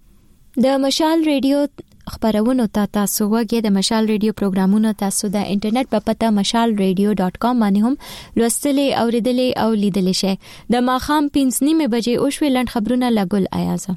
د مشال ریډیو خبرونو تاسو وګورئ. د مشال ریډیو پروګرامونو تاسو د انټرنیټ په پته mashalradio.com باندې هم لوستلې اوریدلې او لیدلې شئ. د ماخام 5:30 بجې او شوي لند خبرونه لګول ایازه.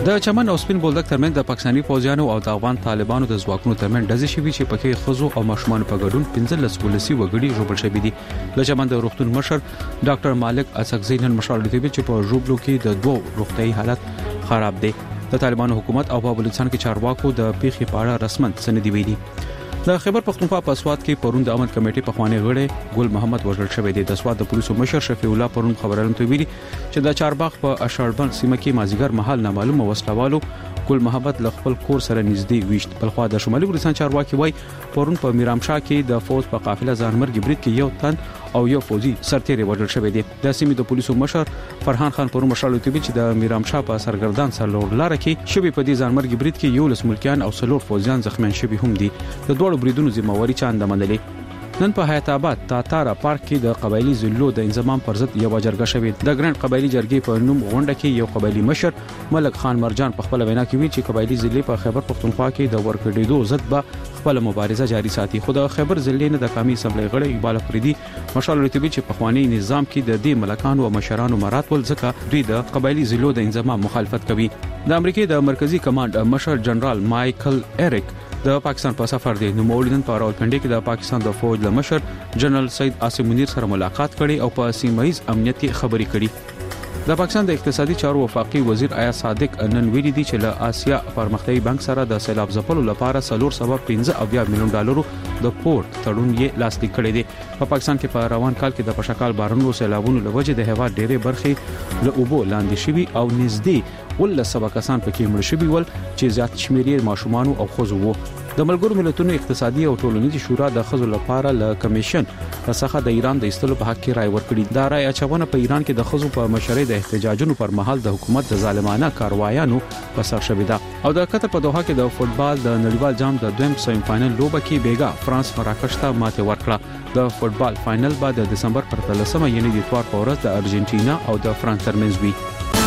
د چمن او سپین بولدک ترمن د پاکستاني فوجیانو او د افغان طالبانو د ځواکونو ترمن ډزې شوې چې پکې خزو او ماشومان په ګډون 15 ولسی وګړي ژوبل شوي دي. د چمن د روغتون مشر ډاکټر مالک اسقزي نن مشال دی چې په ژوبلو کې د دوه روغتي حالت خراب دي. د طالبانو حکومت او په بلوچستان کې چارواکو د پیښې په اړه رسمن سندې ویلي. د خیبر پختونخوا په سواد کې پرون د امن کمیټې په خوانې غړي ګل محمد وژل شوی دی. د سواد د پولیسو مشر شفیع الله پرون خبرونه ته ویلي چې د چارباغ په اشاربند سیمه کې مازیګر محل نامعلومه وسلوالو ګل محمد ل خپل کور سره نږدې ویشت. بلخوا د شمالي ګلستان چارواکي وای پرون په میرامشاه کې د فوج په قافله ځانمرګي برید کې یو تن او یو فوجي سرتیری وژل شوی دی. د سیمې د پولیسو مشر فرحان خان پرون مشال ته چې د میرامشاه په سرګردان سرلور لار کې شوی په دې ځانمرګي برید کې یو لس ملکیان او سلور فوجیان زخمیان شوی هم دي. د دوړو بریدونو ذمہواری چاند منلې. نن په حیات آباد تاتارا پارک کې د قبایلی ضلعو د انضمام پر ضد یو جرګه شوې. د ګرند قبایلی جرګې په نوم غونډه کې یو قبایلی مشر ملک خان مرجان په خپل وینا کې ویل چې قبایلی ضلع په خیبر پختونخوا کې د ورکړېدو ضد به خپل مبارزه جاری ساتي. خو د خیبر ضلع نه د قومي اسمبلی غړي اقبال فریدي مشال رتبي چې په خواني نظام کې د دې ملکانو او مشرانو مراد ول ځکه دوی د قبایلی ضلعو د انضمام مخالفت کوي. د امریکای د مرکزی کمانډ مشر جنرال مایکل ایریک د پاکستان په سفر دی. نو مولدن په راولپنډي کې د پاکستان د فوج له مشر جنرال سید عاصم منیر سره ملاقات کړي او په سیمه‌ایز امنیت کې خبرې کړي. د پاکستان د اقتصادي چارو وفاقي وزیر آیا صادق نن ویلي دی چې له آسیا پرمختیايي بانک سره د سیلاب ځپلو لپاره 315 میلیون ډالرو د پورت تړون یې لاسلیک کړی دی. په پاکستان کې په روان کال کې د پشکال بارونو سیلابونو لوجه د هوا ډېرې برخې له اوبو لاندې شوي او نږدې ول سبا کسان پکې مړ شوي ول چې زیات شمیرې ماشومان او خزو وو. د ملګرو ملتونو اقتصادي او ټولنیزي شورا د خزو لپاره ل کمیشن څخه د ایران د ایستلو په حق کې رائے ورکړي. دا رائے اچونه په ایران کې د خزو په مشرۍ د احتجاجونو پر مهال د حکومت د ظالمانه کاروایانو په سر شوې ده. او د قطر په دوحه کې د فوتبال د نړیوال جام د دویم سیمی فائنل لوبه کې بیګا فرانس مراکش ته ماته ورکړه. د فوتبال فائنل بعد د دسمبر پر 13 یعنی د اتوار په ورځ د ارجنټینا او د فرانس ترمنځ وي.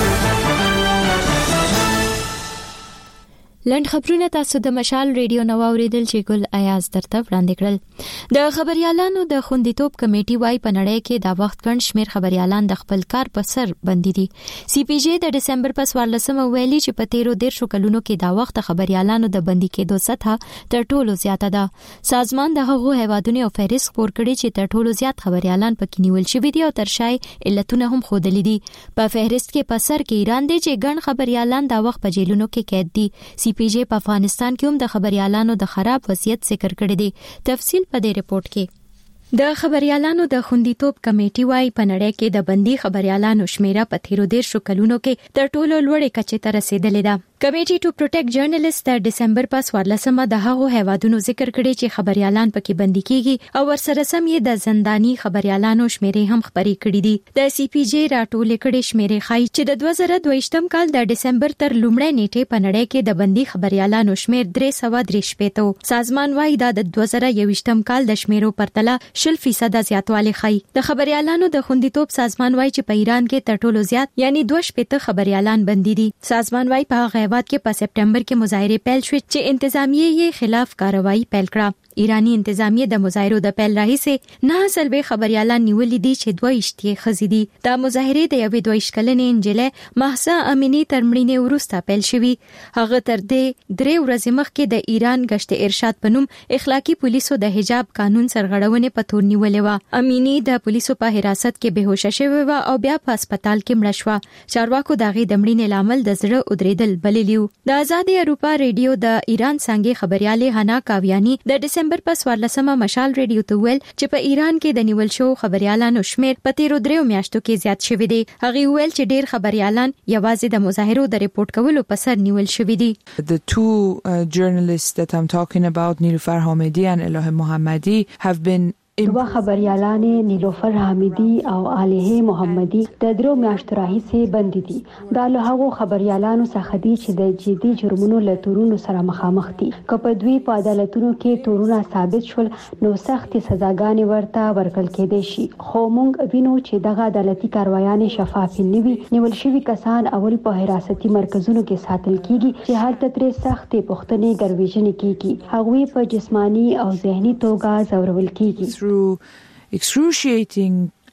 لند خبرونه تاسو د مشال ریډیو نو اوریدل چې ګل ایاز درته وړاندې کړل. د خبريالانو د خوندیتوب کمیټي وايي په نړۍ کې دا وخت ګڼ شمیر خبريالان د خپل کار په سر بندي دي. سی پی جی د دسمبر په 14 ویلي چې په 13 کلونو کې دا وخت خبريالانو د بندي کېدو سطح تر ټولو زیاته ده. سازمان د هغو هیوادونو او فهرست خپور کړي چې تر ټولو زیات خبريالان پکې نیول شوي دي او تر شای علتونه هم خودلې دي. په فهرست کې په سر کې ایران دی چې ګڼ خبريالان دا وخت په جیلونو کې قید دي. سی پی جی په افغانستان کې هم د خبريالانو د خراب وضعیت ذکر کړی دی. تفصیل په دې رپورت کې. د خبريالانو د خوندیتوب کمیټي وايي په نړۍ کې د بندي خبريالانو شمیره په 13 کلونو کې تر ټولو لوړې کچې ته رسیدلې ده. کمیټي ټو پروټیکټ جرنالست د دسمبر په 14 د هغو هیوادونو ذکر کړي چې خبريالان پکې بندي کیږي او ورسره سم یې د زنداني خبريالانو شمیرې هم خبري کړي دي. د سی پی جی راټول کړي شمیرې خای چې د 2022 کال د دسمبر تر لومړۍ نیټې په نړۍ کې د بندي خبريالانو شمیر 333 پېتو. سازمان وايي دا د 2021 کال د شمیرو پرتله 0% زیاتوالی خای. د خبريالانو د خوندیتوب سازمان وايي چې په ایران کې تر ټولو زیات یعنی 2 خبريالان بندي دي. سازمان وايي په هیواد کې په سپټمبر کې مظاهره پیل شوې چې انتظامیه یې خلاف کاروایی پیل کړه. ایرانی انتظامیه د مظاهرو د پیل راهیسې 9 خبريالان نیولې دي چې 22 خزې دي. دا مظاهره د یوې 22 کلنې انجلۍ مهسا امینی تر مړینې وروسته پیل شوې. هغه تر دې 3 ورځې مخکې د ایران گشت ارشاد په نوم اخلاقی پولیسو د حجاب قانون سرغړونې په تور نیولې و. امینی د پولیسو په حراست کې بهوشه شوې و او بیا په هسپتال کې مړه شوه. چارواکو دغه د مړینې لامل د زړه ودریدل بللیو. د آزادي اروپا ریډیو د ایران څنګه خبريالي حنا کاویانی د دسمبر په 14 مشال ریډیو ته ویل چې په ایران کې د نیول شو خبريالانو شمیر په 13 میاشتو کې زیات شوی دی. هغه ویل چې ډیر خبريالان یوازې د مظاهرو د ریپورت کولو په سر نیول شوی دي. The two journalists that I'm talking about, Niloufar Hamidi and Elohe Mohammadi, have been دوه خبريالانې نیلوفر حمیدی او الیه محمدی د 3 میاشتو راهیسې بندي دي. دا له هغو خبريالانو څخه دي چې د جدي جرمونو له تورونو سره مخامخ دي. که په دوی په عدالتونو کې تورونه ثابت شول نو سخت سزاګانې ورته ورکړل کېدای شي. خو موږ وینو چې دغه عدالتي کاروایانې شفاف نه وي. نیول شوي کسان اول په حراستي مرکزونو کې ساتل کیږي چې هلته ترې سختې پوښتنې ګرویژنې کیږي. هغوی په جسمانی او ذهني توګه ځورول کیږي. Through excruciating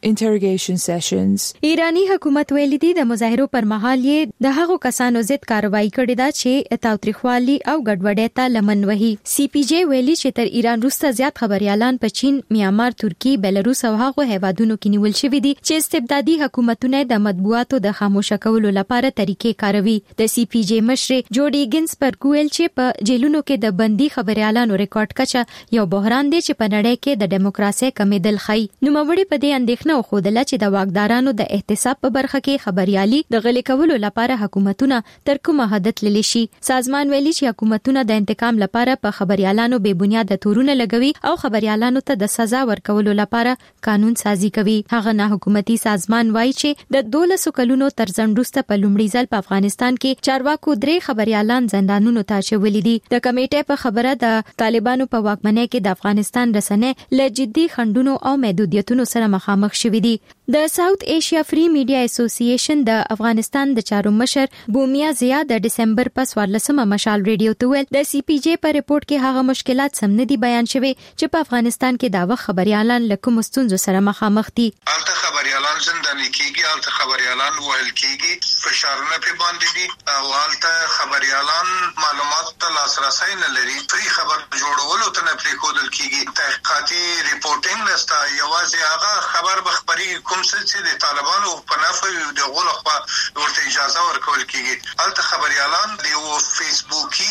interrogation sessions. ایرانی حکومت ویلي دي د مظاهرو پر مهال یې د هغو کسانو ضد کاروایی کړې ده چې تاوتریخوالي او ګډوډۍ ته لمن وهي. سی پی جی ویلي چې تر ایران وروسته زیات خبريالان په چین، میانمار، ترکی، بیلاروس او هغو هیوادونو کې نیول شوي دي چې استبدادي حکومتونه د مطبوعاتو د خاموشه کولو لپاره طریقې کاروي. د سی پی جی مشر جوډي ګینسبرګ ویل چې په جیلونو کې د بندي خبريالانو ریکارډ کچه یو بحران دی چې په نړۍ کې د دیموکراسي کمیدل خي. نو موړي په دې اندېښنه خوده چې د واکدارانو د احتساب په برخه کې خبريالي د غلي کولو لپاره حکومتونه تر کومه حد تللی شي. سازمان ویلي چې حکومتونه د انتقام لپاره په خبريالانو بے بنیاد تورونه لګوي او خبريالانو ته د سزا ورکولو لپاره قانون سازي کوي. هغه نه حکومتي سازمان وایي چې د 12 کلونو تر ځنډ وروسته په لومړي ځل په افغانستان کې چارواکو 3 خبريالان زندانونو ته اچولي دي. د کمیټې په خبره د طالبانو په واکمنۍ کې د افغانستان رسنۍ له جدي خنډونو او محدودیتونو سره مخامخ شوي دي. د ساوث ایشیا فری میډیا اسوسییشن د افغانستان د چارو مشر بومیا زیا د دسمبر په 14مه مشال ریډیو ته ویل د سی پی جی په ریپورت کې هغه مشکلات سم نه دي بیان شوي چې په افغانستان کې دا وخت خبريالان له کوم ستونزو سره مخامخ دي. البته خبريالان زنداني کیږي، البته خبريالان وهل کیږي، فشارونه په باندې دي او البته خبريالان معلومات ته لاسرسي نه لري. فری خبر جوړولو ته نه پرې کودل کیږي. تحقیقاتي ریپورټینګ نستا یوازې هغه خبر بخبري کوم څه د طالبانو په نفع د غول خو ورته اجازه ورکول کیږي. البته خبريالان د فیسبوکي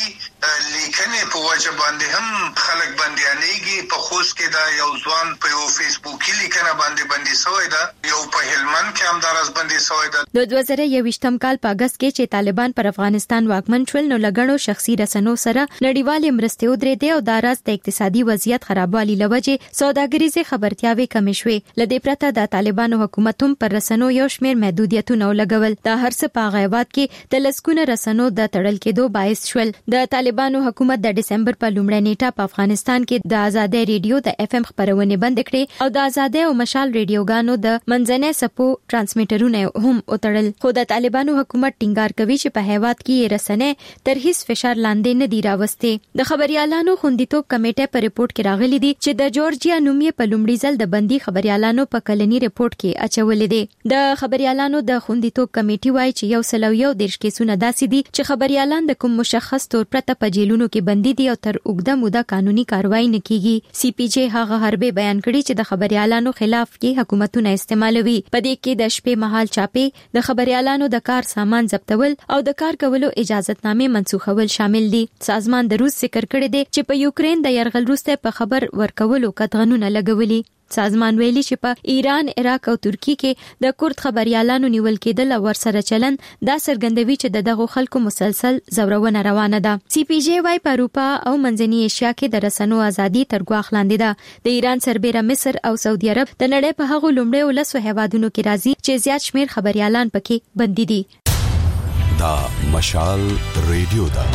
لیکنې په وجه باندې هم خلک بنديانېږي. په خوست کې دا یو ځوان په یو فیسبوکي لیکنه باندې بندي شوی دا، یو په هلمند کې هم دراز بندي شوی دا. د 2021م کال په اگست کې چې طالبان پر افغانستان واکمن شول نو لګړو شخصي رسنو سره نړیوال مرستې ودرېدې او داراز د اقتصادي وضعیت خرابوالي لوجه سوداګریزه خبرتیاوي کم شوې. لدې پرته د طالبانو حکومت هم پر رسنو یو شمېر محدودیتونه لګول. دا هرڅه په غیبات کې د لسکونه رسنو د تړل کېدو باعث شول. د طالبانو حکومت د دسمبر په لومړۍ نیټه په افغانستان کې د آزادۍ ریډیو د اف ام خبرونه بند کړې او د آزادۍ او مشال ریډیوګانو د منځنۍ سپو ترانسمیټرونه هم وتړل. خو د طالبانو حکومت ټینګار کوي چې په هیواد کې رسنۍ تر هیڅ فشار لاندې نه دی راوستي. د خبريالانو خوندیتوب کمیټه په ریپورت کې راغلي دي چې د جورجیا نومي په لومړي ځل د بندي خبريالانو په کلنی ریپورت کې اچولې دي. د خبريالانو د خوندیتوب کمیټې وايي چې 101 کیسونه داسې دي چې خبريالان د کوم مشخص تور پرته په جیلونو کې بندي دي او تر اوږده موده قانوني کاروایی نه کیږي. سی پی جی هغه حربې بیان کړي چې د خبريالانو خلاف کې حکومتونه استعمالوي. په دې کې د شپې مهال چاپې، د خبريالانو د کار سامان ضبطول او د کار کولو اجازهتنامې منسوخول شامل دي. سازمان د روس ذکر کړی دی چې په یوکرين د یرغل وروسته په خبر ورکولو قطعنونه لګولي. سازمان ویلي چې په ایران، عراق او ترکی کې د کورد خبريالانو نیول کېدل او ورسره چلن دا څرګندوي چې دغه خلکو مسلسل زورونه روانه ده. سی پی جی وايي په اروپا او منځنۍ ایشیا کې د رسنو ازادي تر ګواښ لاندې ده. د ایران سربېره مصر او سعودي عرب د نړۍ په هغو لومړیو 10 هیوادونو کې راځي چې زیات شمیر خبريالان پکې بندي دي. دا مشال ریډیو ده.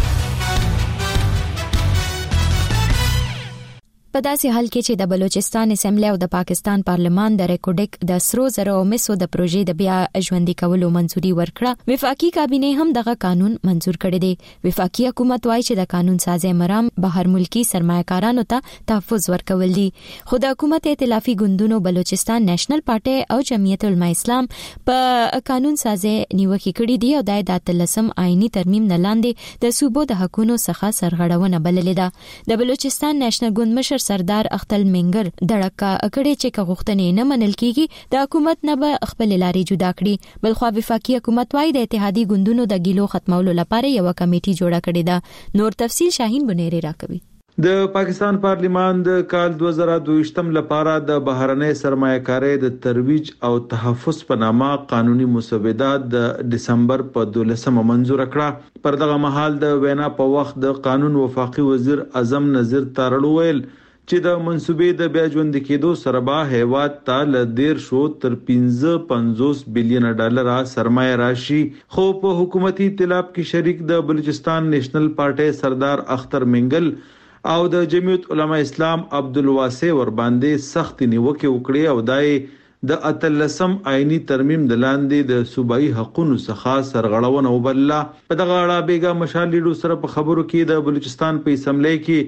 په داسې حال کې چې د بلوچستان اسمبلی او د پاکستان پارلمان د ریکورډک د سرو زرو او مسو د پروژې د بیا ژوندۍ کولو منځوري ورکړه، وفاقي کابینه هم دغه قانون منزور کړی دی. وفاقي حکومت وايي چې د قانون سازي مرام بهر ملکی سرمایه‌کارانو ته تحفظ ورکول دي. خو د حکومت ائتلافي ګوندونو بلوچستان نېشنل پارټي او جمعیت العلماء اسلام په قانون سازي نیوکه کړې دي او د 13 آئینی ترمیم نه لاندې د صوبو د حقوقو څخه سرغړونه بللې ده. د بلوچستان نېشنل ګوند مشر سردار اختل منګر دړکا اکړې چې غوښتنې نه منل کیږي د حکومت نه به خپل لارې جدا کړي. بلخو وفاقي حکومت وايي د اتحادی ګوندونو د ګیلو ختمولو لپاره یو کمیټي جوړه کړې ده. نور تفصیل شاهین بنيري راکوي. د پاکستان پارلیمان د کال 2022م لپاره د بهرنۍ سرمایه‌کارۍ د ترویج او تحفظ په نامه قانوني مسودات د دسمبر په 12مه منزور کړه. پر دغه مهال د وینا په وخت د قانون وفاقي وزیر اعظم نظیر تارړ ویل چې د منسوبې د بیا ژوند کېدو سره به هیواد ته ل 1.5 تر 50 بلین ډالر سرمایه راشي. خو په حکومتي ائتلاف کې شریک د بلوچستان نېشنل پارټي سردار اختر منګل او د جمعیت العلماء اسلام عبدالواسع ور باندې سخت نیوکه وکړي او دای د 13 آئینی ترمیم د لاندې د صوبایي حقوقو څخه سرغړونه وبله. په دغه اړه بیګا مشال لیډو سره په خبرو کې د بلوچستان په اسمبلی کې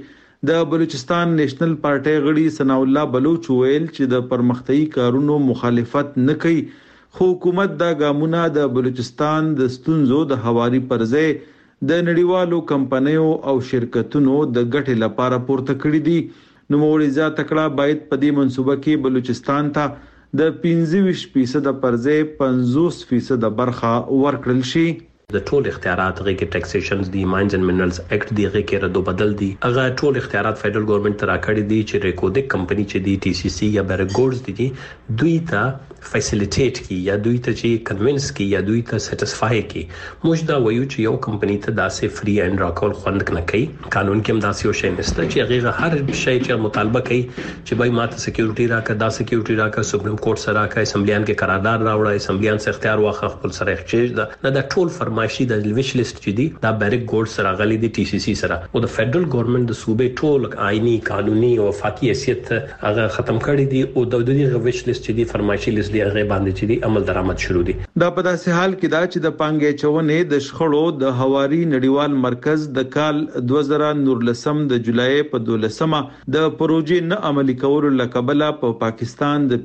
د بلوچستان نېشنل پارټي غړي ثنا الله بلوچ ویل چې د پرمختګي کارونو مخالفت نه کوي، خو حکومت دا ګامونه د بلوچستان د ستونزو د هواري پرځای د نړیوالو کمپنیو او شرکتونو د ګټې لپاره پورته کړی دي. نوموړي زیاته کړه باید په دې منصوبه کې بلوچستان ته د 25% پرځای 50% برخه ورکړل شي. د ټول اختیارات غوښتي ټیکسیشن دی ماینز اند منرالز اکټ دی غوښتي ردو بدل دی هغه ټول اختیارات فدرل ګورنمنت ترا کړی دی چې ریکوډک کمپنی چې دی ټي سی سی یا بیرګورز دي دوی ته فیسیلیټیټ کی یا دوی ته چې کنوینس کی یا دوی ته سټیسفای کی. موږ دا وایو چې یو کمپنی ته داسې فری اند راکول خوند نه کوي، قانون کې هم داسې یو شی نشته چې هغه هر شی چې مطالبه کوي چې بای ماته سکیورټي راکړه، دا سکیورټي راکړه، سپریم کورټ سره راکړه، اسمبلیان کې قرارداد راوړه، اسمبلیان څخه اختیار واخه خپل سره اخچیج دا نه ټول فرمایشي د ویش لیست چې دی دا بیرک ګورډ سره غلي دي ټي سی سی سره او د فدرل ګورنمنت د صوبې ټول آئینی قانوني او وفاقي حیثیت هغه ختم کړی دی او د دې ویش لیست چې دی فرمایشي لیست دی هغه باندې چې عمل درآمد شروع دي. دا په داسې حال کې دا چې د پانګې چونې د شخړو د هواري نړیوال مرکز د کال 2019 د جولای په 12مه د پروژې نه عملي کولو لکبله په پاکستان د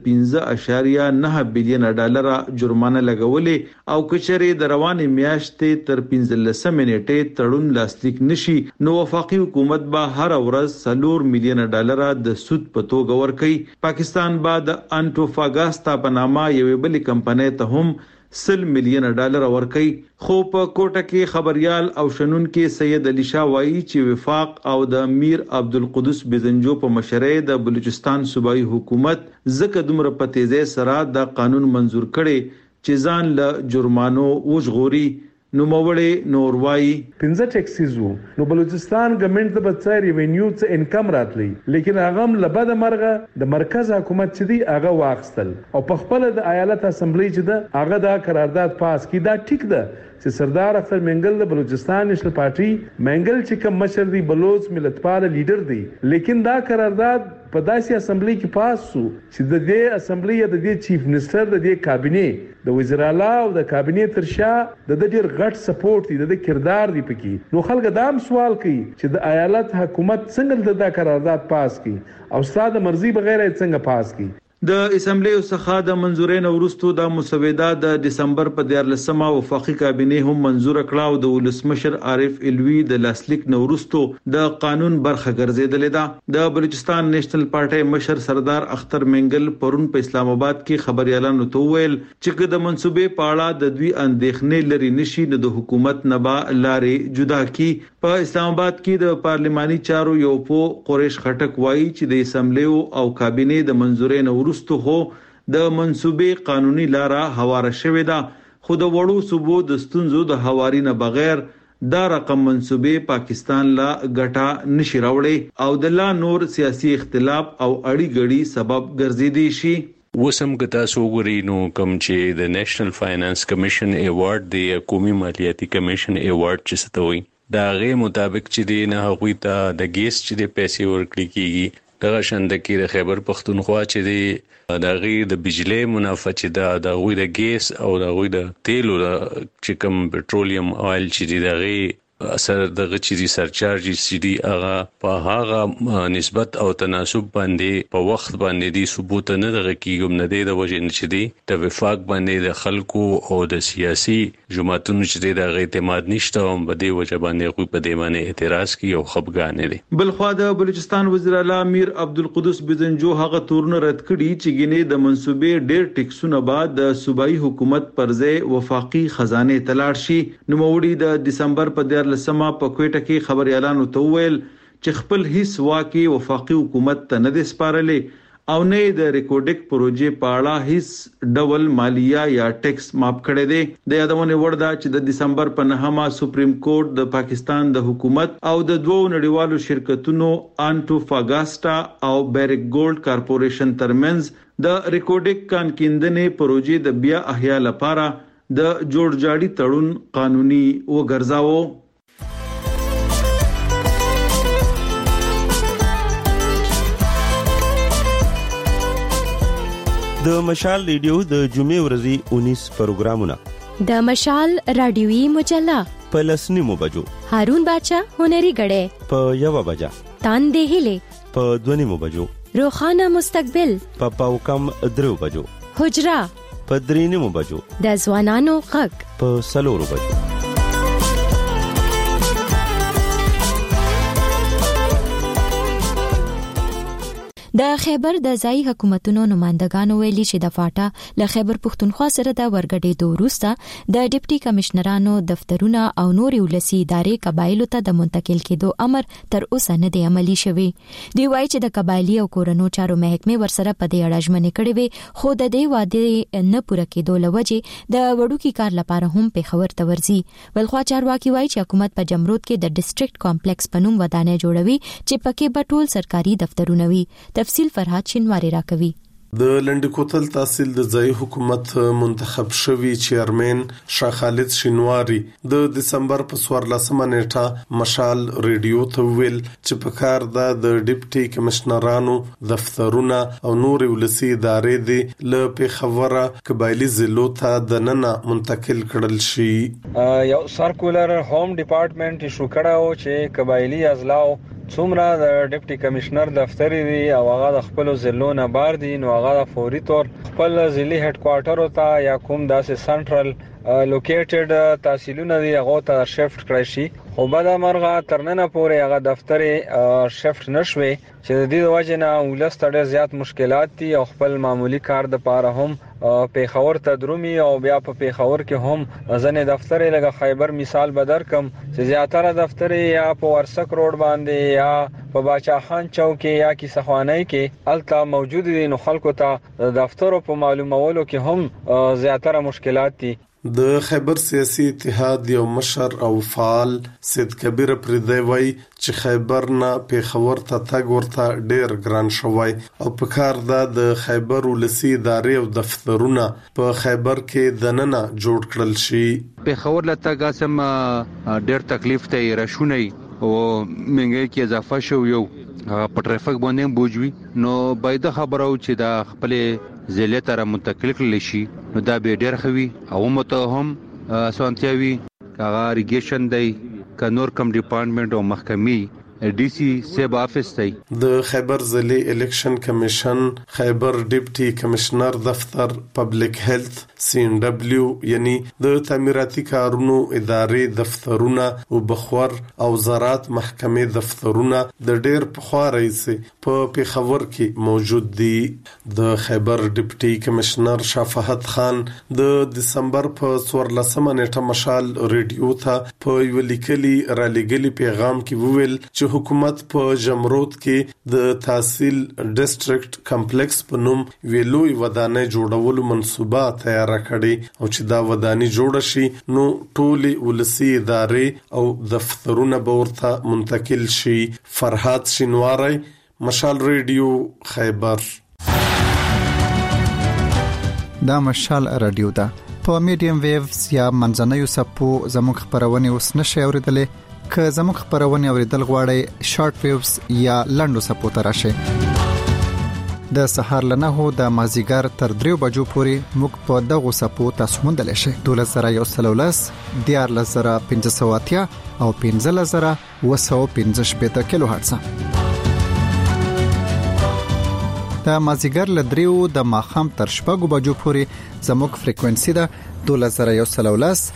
15.9 بلین ډالر جرمانه لګولې او کچري د روانې میاشتې تر 15 منټې تړون لاسلیک نشي نو وفاقي حکومت به هر ورځ 4 مليون ډالر د سود په توګه ورکړي. پاکستان بعد انټوفاګاستا په نامه یو بل کمپنۍ ته هم 100 مليون ډالر ورکړي. خو په کوټه کې خبريال او شنن کې سید علي شاه وایي چې وفاق او د امیر عبدالقدوس بزنجو په مشرۍ د بلوچستان صوبایي حکومت زکه دومره په تیزی سره د قانون منزور کړي چې ځان له جرمانو وژغوري. نو موړې نوروای 15 ټیکسیز وو نو بلوچستان ګورنمنت ته بچای ریوینیو څخه انکم راتلی، لیکن هغه هم لبد مرغه د مرکز حکومت چې دی هغه واخستل او په خپل د ایالت اسمبلی چې ده هغه دا قرارداد پاس کی. دا ټیک ده چې سردار اختر منګل د بلوچستان نېشنل پارټي منګل چې کوم مشر دی بلوچ ملتپال لیډر دی، لیکن دا قرارداد په داسې اسمبلی کې پاس شو چې د دې اسمبلی د دې چیف منسٹر د دې کابینه د وزیر اعلی او د کابینه ترشا د ډېر غټ سپورټ دی د کردار دی پکې. نو خلک دا هم سوال کوي چې د ایالت حکومت څنګه د قرارداد پاس کی او ساده مرزي بغیر څنګه پاس کی. د اسمبلی څخه د منزورین وروسته د مسوده د دسمبر په 14مه وفاقي کابینه هم منزور کړه او د ولسمشر عارف الوی د لاسلیک نورستو د قانون برخه ګرځیدل ده. د بلوچستان نېشنل پارټي مشر سردار اختر منګل پرون په اسلام آباد کې خبريالانو ته ویل چې د منصوبې په اړه د دوی اندېښنې لري نشي د حکومت نبا لارې جدا کی. په اسلام آباد کې د پارلماني چارو یو په قریش خټک وایي چې د اسمبلی او کابینه د منزورین ورستو هو د منصوبې قانوني لاره هواره شوې ده، خو د وړو صوبو د ستونزو د هواري نه بغیر دا رقم منصوبې پاکستان لا ګټه نشي راوړي او د لا نور سیاسي اختلاف او اړیګړي سبب ګرځیدي شي. وسم که تاسو وګورئ نو کوم چې د نېشنل فاینانس کمیشن ایوارډ دی قومي مالیاتي کمیشن ایوارډ چې ستوي دا غي مطابق چې دی نه هغوی ته د ګیس چې د پیسې ورکړي کیږي دغه شند کې د خیبر پختونخوا چې دی د غي د بجلی منافع چې د غوی د ګیس او د غوی د تیلو چې کوم پټرولیم اویل چې دی د غي اثر دغه چې سرچارج چې دی هغه په هغه نسبت او تناسب باندې په وخت باندې دی ثبوت نه دغه کیږم نه دی د وجه چې دی د وفاق باندې د خلکو او د سیاسي جماعتونو چې د اعتماد نشته او په دې وجه باندې خو په دې باندې اعتراض کوي او خپګان دي. بلخوا د بلوچستان وزیر اعلی امیر عبدالقدوس بزنجو هغه تورن رد کړي چې ګینه د منصوبې ډېر ټیکسونه بعد د صوبایي حکومت پرځای وفاقي خزانه تلاړ شي. نو موړي د دسمبر په لسمه په کوټه کې خبريالانو ته ویل چې خپل هیڅ واکي وفاقي حکومت ته نه د سپارلې او نه د ریکورډک پروژې په اړه هیڅ ډول مالیه یا ټیکس ماف کړي دي. د یادونه وردا چې د دسمبر په 9مه سپریم کورټ د پاکستان د حکومت او د دوو نړیوالو شرکتونو انټوفاګاستا او بیرک ګولډ کارپوریشن ترمنځ د ریکورډک کانکیندنې پروژې د بیا احیا لپاره د جوړجاړي تړون قانوني وګرځاوه. د مشال ریډیو د جمعې ورځې 19 پروګرامونه د مشال رادیوي مجله په 10 بجو، هارون بادشاہ هنري غړې په 1 بجه، تاندې هیله په 2:30 بجو، روخانه مستقبل په پاوکم 3 بجو، حجرا په 3:30 بجو، د ځوانانو غږ په 4 بجو. د خیبر د ځای حکومتونو نمائندګانو ویلي چې د فاټا له خیبر پښتونخوا سره د ورګډېدو وروسته د ډیپټي کمشنرانو دفترونه او نورې ولسي ادارې قبایلو ته د منتقل کېدو امر تر اوسه نه دی عملي شوی. دی وایي چې د قبایلی او کورونو چارو محکمې ورسره په دې اړه ژمنې کړې وي، خو د دې وعده نه پوره کېدو لوجې د وړوکی کار لپاره هم پیښور ته ورځي. بلخوا چارواکي وایي چې حکومت په جمرود کې د ډیسټریکټ کمپلیکس په نوم ودانۍ جوړوي چې پکې به ټول سرکاري دفترونه وي. تفصیل فرهاد شینواری راکوي. د لنډکوتل تحصیل د ځای حکومت منتخب شوی چیرمن شاه خالد شینواری د دسمبر په 14 نیټه مشال ریډیو ته ویل چې په کار د ډیپټي کمشنرانو دفترونه او نور ولسی ادارې د ل پیښوره قبایلی ضلعو ته د ننه منتقل کړل شي. یو سرکولر هوم ډپارټمنټ ایشو کړو چې قبایلی اضلاع څومره د ډیپټي کمشنر دفتر دی او هغه د خپل ضلعو نه بار دي، نو هغه فوري تور خپل ضلعي هډ کوارټر ته یا کوم داسې سنټرل لوکیټډ تحصیلونه دی هغه ته شفت کړی شي. خو بعد مرغه ترننه پورې هغه دفتر شفت نشوي چې د دې وجه نه ولست ډېر زیات مشکلات دي او خپل معمولی کار د پاره هم پیښور ته درومي او بیا په پیښور کې هم ځنې دفتر لګه خیبر مثال بدر کم چې زیاتره دفتر یا په ورسک روډ باندې یا په باچا خان چوک یا کی سخوانۍ کې الته موجود دي، نو خلکو ته دفتر په معلومولو کې هم زیاتره مشکلات دي. د خیبر سیاسي اتحاد یو مشر او فعال سید کبیر پردی وای چې خیبر نه پیښور ته تګ ورته ډیر ګران شوی او په کار د خیبر ولسی ادارې او دفترونه په خیبر کې د ننه جوړ کړل شي. پیښور له تګ اسم ډیر تکلیف ته راشونی او منګي کې اضافه شو، یو په ټریفیک باندې بوجوي، نو باید خبرو چې دا خپل ضلع ته منتقل کړل شي، نو دا به ډیر خوي او مته هم سنتیاوي هغه ریګیشن دی ک نور کم ډپارټمنټ او محکمې ډي سي سیب افیس دی. د خیبر ضلع الیکشن کمیشن خیبر ډیپټي کمشنر دفتر پبلک هیلث CNW یعنی د تعمیراتي کارونو ادارې دفترونه او بخور او زراعت محکمې دفترونه د ډیر پخوا رئیس په پیښور کې موجود دي. د خیبر ډیپټي کمشنر شفاعت خان د دسمبر په 14 نیټه مشال ریډیو ته په یو لیکلي را لګلي پیغام کې وویل چې حکومت په جمرود کې د تحصیل ډیسټریکټ کمپلیکس په نوم ویلوي ودانۍ جوړولو منصوبه تیار کړي او چې دا ودانۍ جوړ شي نو ټولي ولسی ادارې او دفترونه به ورته منتقل شي. فرهاد شینواری، مشال ریډیو، خیبر. دا مشال رادیو ده په میډیم ویوز یا منځنوي سپو زموږ خبرونه اوس نشي اوریدلې. که زموږ خبرونه اوریدل غواړئ شارټ ویوز یا لنډو سپو ته راشئ. د سهار له 9 د مازیګر تر 3 بجو پورې موږ په دغه سپو تاسو موندلی شئ. 12113 14580 او 15715 کیلو هرتز. د مازیګر له 3 د ماخام تر 6 بجو پورې زموږ فریکوئنسي ده 12113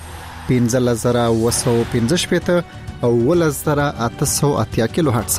15515 او 11880 کیلو هرتز.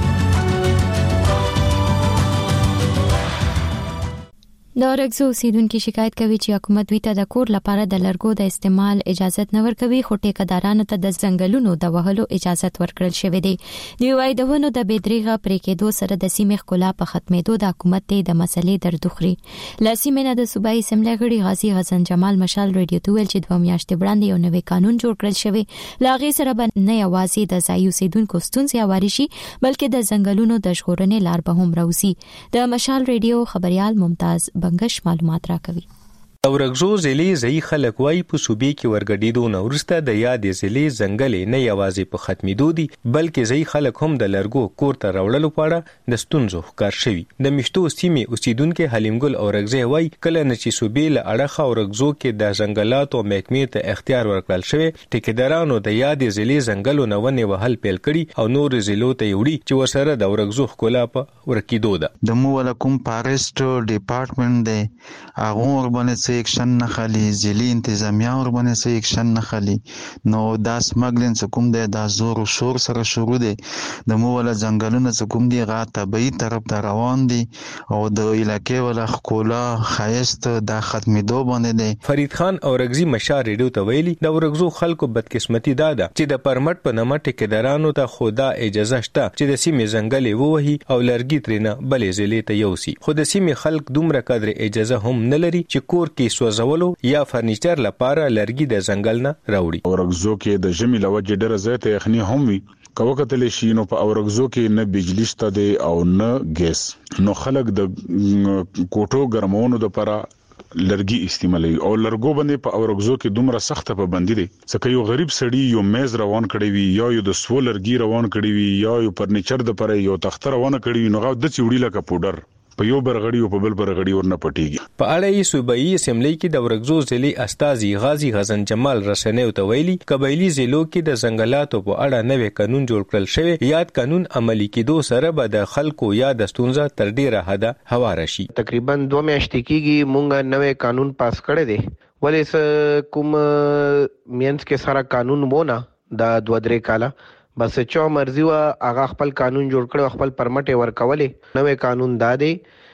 د اورګزو اوسیدونکو شکایت کوي چې حکومت دوی ته د کور لپاره د لرګو د استعمال اجازه نه ورکوي، خو ټیکدارانو ته د ځنګلونو د وهلو اجازه ورکړل شوې ده. دی وايي دونه د بيدریغه پرې کېدو سره د سیمې ښکلا په ختمېدو د حکومت ته د مسلې دردخري. لاسیمه د صوبایي اسمبلی غړي غازی حسن جمال مشال ریډیو ته ویل چې 2 میاشتې وړاندې یو نوې قانون جوړ کړل شوی، لاغي سره نه یوازې د ځای اوسیدونکو ستونزې هواري شي بلکې د ځنګلونو د ژغورنې لار به هم راوځي. د مشال ریډیو خبريال ممتاز بنگش معلومات راکوي. اورګزو ضلع ځای خلک وای په صوبې کې ورګډېدو نه وروسته د یادې ضلع ځنګلې نه یوازې په ختمېدو دي بلکې ځای خلک هم د لرګو کور ته راوړلو په اړه د ستونزو ښکار شوي. د مشتو سیمې اوسیدونکي حلیمګل اورګزی وای کله نه چې صوبې له اړخه اورګزو کې د ځنګلاتو محکمې ته اختیار ورکړل شوی ټیکدارانو د یادې ضلع ځنګلو نه ونې وهل پیل کړي او نور ضلعو ته یوړي چې ورسره د اورګزو ښکلا په ورکېدو ده. د مو ولا کوم فارست ډپارټمنټ دی هغه ورباندې ایکشن نه خالي ځلي انتظامیه ورباندې سه ایکشن نه خالي نو دا سمګلین کوم دی دا زور او شور سره شروع دی د مو ولا ځنګلونه کوم دی غا طبيعي طرف ته روان دي او د علاقې ولا خکولا خایست د ختمېدو باندې دی. فرید خان اورګزی مشار ریډیو ته ویلي د اورګزو خلکو بدقسمتي دا ده چې د پرمټ په نامه ټیکدارانو ته خدا اجازه شته چې د سیمې ځنګلې ووهي او لرګي ترنه بلې ضلع ته یوسي خو د سیمې خلک دومره قدر اجازه هم نه لري چې کور کې سوځولو یا فرنیچر لپاره لرګي د ځنګل نه راوړي. اورګزو کې د ژمي لوجه ډېر زیات یخني هم وي کوکتل شي نو په اورګزو کې نه بجلی شته دی او نه ګیس نو خلک د کوټو ګرمونو لپاره لرګي استعمالوي او لرګو باندې په اورګزو کې دومره سخت پابندي دي ځکه یو غریب سړی یو میز روان کړی وي یا یو د سو لرګي روان کړی وي یا یو فرنیچر د پره یو تخته روان کړی وي نو غو د چوړي لکه پودر په یو برغړی او په بل برغړی ورنه پټیږي. په اړه یې صوبایي اسمبلی کې د اورګزو ضلع استاذي غازی غزن جمال رسنیو ته ویلي قبایلی ضلعو کې د ځنګلاتو په اړه نوې قانون جوړ کړل شوی یاد قانون عملی کېدو سره به د خلکو یا د ستونزه تر ډیره حده هواره شي. تقریبا 2 میاشتې کېږي مونږ نوې قانون پاس کړی دی ولې کوم مینس کې سره قانون وونه د 2-3 کاله بس چا مرزي وا هغه خپل قانون جوړ کړو خپل پرمټ ورکولې نوې قانون دادې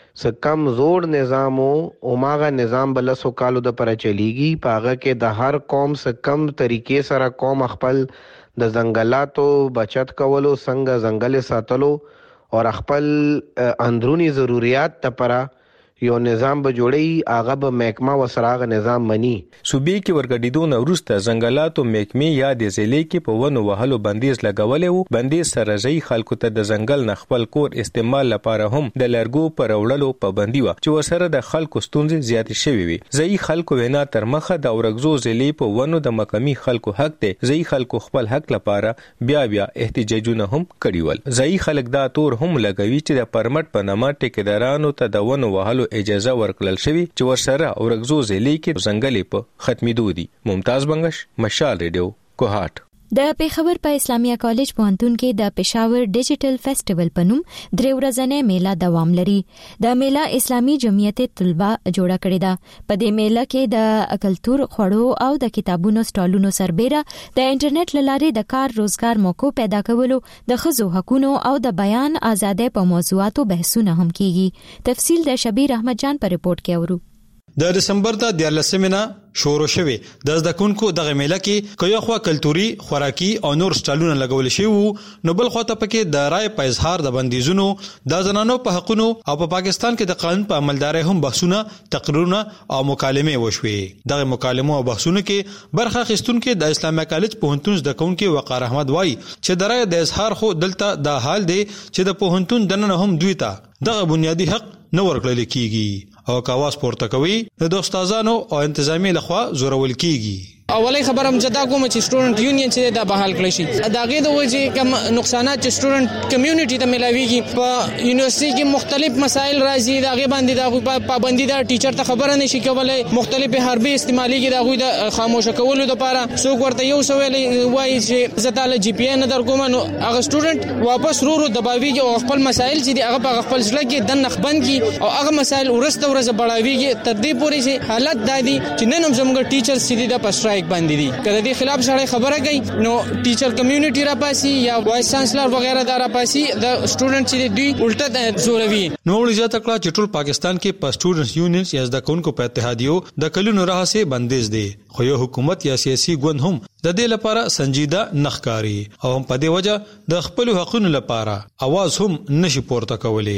سکم زور نظام او ماغه نظام بلسو کالو د پر چلیږي پاغه کې د هر قوم سکم طریقې سره قوم خپل د ځنګلاتو بچت کولو څنګه ځنګل ساتلو او خپل اندرونی ضرورت لپاره یو نظام به جوړي هغه به محکمه وسراغ نظام مني. صوبې کې ورګډېدو نه وروسته ځنګلاتو محکمې یا د ضلع کې په ونو وهلو بندیز لګولې وو بندیز سره ځای خلکو ته د ځنګل نه خپل کور استعمال لپاره هم د لرګو پر وړلو پابندي و چې ورسره د خلکو ستونزې زیاتې شوې وي. ځای خلکو وینا تر مخه د اورګزو ضلع په ونو د مقامي خلکو حق دی ځای خلکو خپل حق لپاره بیا احتجاجونه هم کړي ول. ځای خلک دا تور هم لګوي چې د پرمټ په نامه ټیکدارانو ته د ونو وهلو اجازه ورکړل شوی چې ورسره اورګزو ضلع کې ځنګلې په ختمېدو دي. ممتاز بنگش مشال ریډیو کوهات. د پیښور په اسلامیه کالج پوهنتون کې د پېښور ډیجیټل فیسټیوال په نوم 3 ورځې میله دوام لري. د میله اسلامي جمعیت طلبه جوړه کړې ده. په دې میله کې د کلتور خوړو او د کتابونو سټالونو سربېره د انټرنیټ لارې د کار روزګار موقع پیدا کولو د ښځو حقوقو او د بیان ازادۍ په موضوعاتو بحثونه هم کیږي. تفصیل د شبیر احمد جان په ریپورت کې اورو. د دسمبر د 14مه شروع شوه د زدکونکو دغه میله کې کوي خو کلتوري خوراکي او نور سټالونه لګول شي نو بل خو ته پکې د رائے په اظهار د بندیزونو د زنانو په حقونو او په پاکستان کې د قانون په عملداري هم بحثونه تقریرونه او مکالمې وشوي. دغه مکالمو او بحثونو کې برخه اخیستونکو د اسلامیه کالج پوهنتون زدکونکو وقار احمد وای چې د رائے د اظهار خو دلته د حال دی چې د پوهنتون دننه هم دوی ته دغه بنیادی حق نه ورکړل کیږي او کاواز پورته کوي د استادانو او انتظامی لخوا زورول کیږي. اولی خبرم جدا کوم چې سټوډنټ یونین چې دا بحال کړی شي دا غي د وجه کم نقصانات چې سټوډنټ کمیونټي ته ملاويږي په یونیورسيټي کې مختلف مسایل راځي دا غي باندې دا پابندي دا ټیچر ته خبره نشي کولای مختلف حربي استعمالي دا غوي د خاموش کولو لپاره څوک ورته یو سوال وایي چې زتاله جی پی ان در کوم نو هغه سټوډنټ واپس رورو دباويږي او خپل مسایل چې هغه په خپل ځل کې د نخبند کی او هغه مسایل ورسته ورځ بڑھاويږي تر دې پورې چې حالت دادي چې نن هم زموږ ټیچر سیدي د پسټرای باندې دي کله دې خلاف سره خبره کوي نو ټیچر کمیونټي را پاسي یا وایس چانسلر وغیرہ دا را پاسي د سټوډنټ چې دوی الټه زوروي. نو ولې ځکه چې ټول پاکستان کې په سټوډنټس یونینز یا د کونکو په اتحادیو د کلونو راهسه بندیز دي خو یو حکومت یا سیاسي ګوند هم د دې لپاره سنجیده نخکاری او هم په دې وجه د خپل حقوقو لپاره आवाज هم نشي پورته کولی.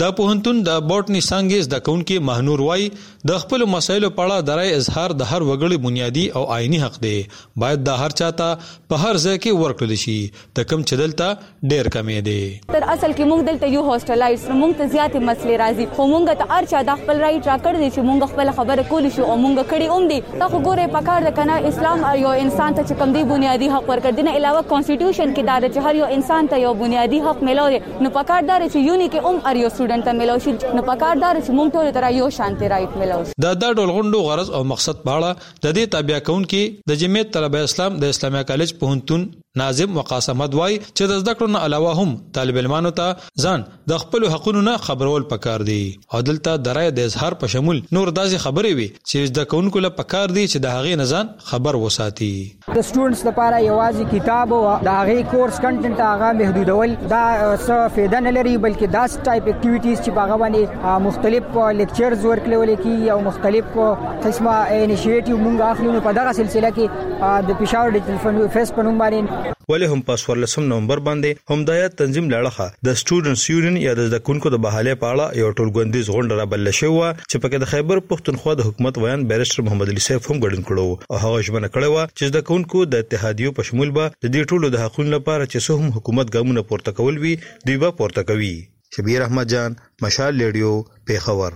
د پوهنتون د بوټني څنګه د کونکي مهنور وای د خپل مسایلو په اړه درای اظهار د هر وګړي بنیادی او آئینی حق دی. باید د هر چاته په هر ځای کې ورکړل شي د کم چدلته ډېر کمې دی. تر اصل کې موږ دلته یو هوسټلایز موږ ته زیاتې مسلې راځي خو موږ ته هر چا د خپل رائټ راکړ دي چې موږ خپل خبره کولی شو او موږ کړي اوم دي. تا خو ګوره پکار د کنه اسلام یو انسان ته چې کوم دی بنیادی حق ورکړ دي نه علاوه کانسټیټیوشن کې دا چې هر یو انسان ته یو بنیادی حق ملو نو پکار دار چې یونی کې هر یو سټوډنټ ته ملو شي نو پکار دار چې موږ ټول تر یو شانتي رائټ ملو. دا ډول غونډو غرض او مقصد باړه د دې تابع کون کې د جمعیت طلبه اسلام د اسلامي کالج پوهنتون ناظم وقاص احمد وای چې د زده کړو نه علاوه هم طالب علمانو ته ځان د خپل حقوقو نه خبرول پکار دي. عدالت درای د اظهار په شمول نور داسې خبرې وي چې د کونکو له پکار دي چې د هغې نه ځان خبر وساتي. د سټوډنټس لپاره یوازې کتاب او د هغې کورس کنټنټ هغه محدودول دا څه فایده نه لري بلکې دا ټایپ اکټیویټیز چې هغه باندې مختلف لیکچرز ورکول کېږي او مختلف قسمه انیشیټیو موږ اخلو په دغه سلسله کې د پېښور ډیجیټل فیس په نوم باندې ولې هم په 14 نومبر باندې هم دایات تنظیم لاړه د سټوډنټس یونین یا د کونکو د بحاله په اړه یو ټولګوندیز غونډه را بل شو چې پکې د خیبر پختونخوا د حکومت ویان بیرسټر محمد علي سیف هم ګډون کړو او هغه ژمنه کړې و چې د کونکو د اتحادیو په شمول به د دې ټولو د حقوقو لپاره چې څه هم حکومت ګامونه پورته کول وي دوی به پورته کوي. شبیر احمد جان، مشال ریډیو، پیښور.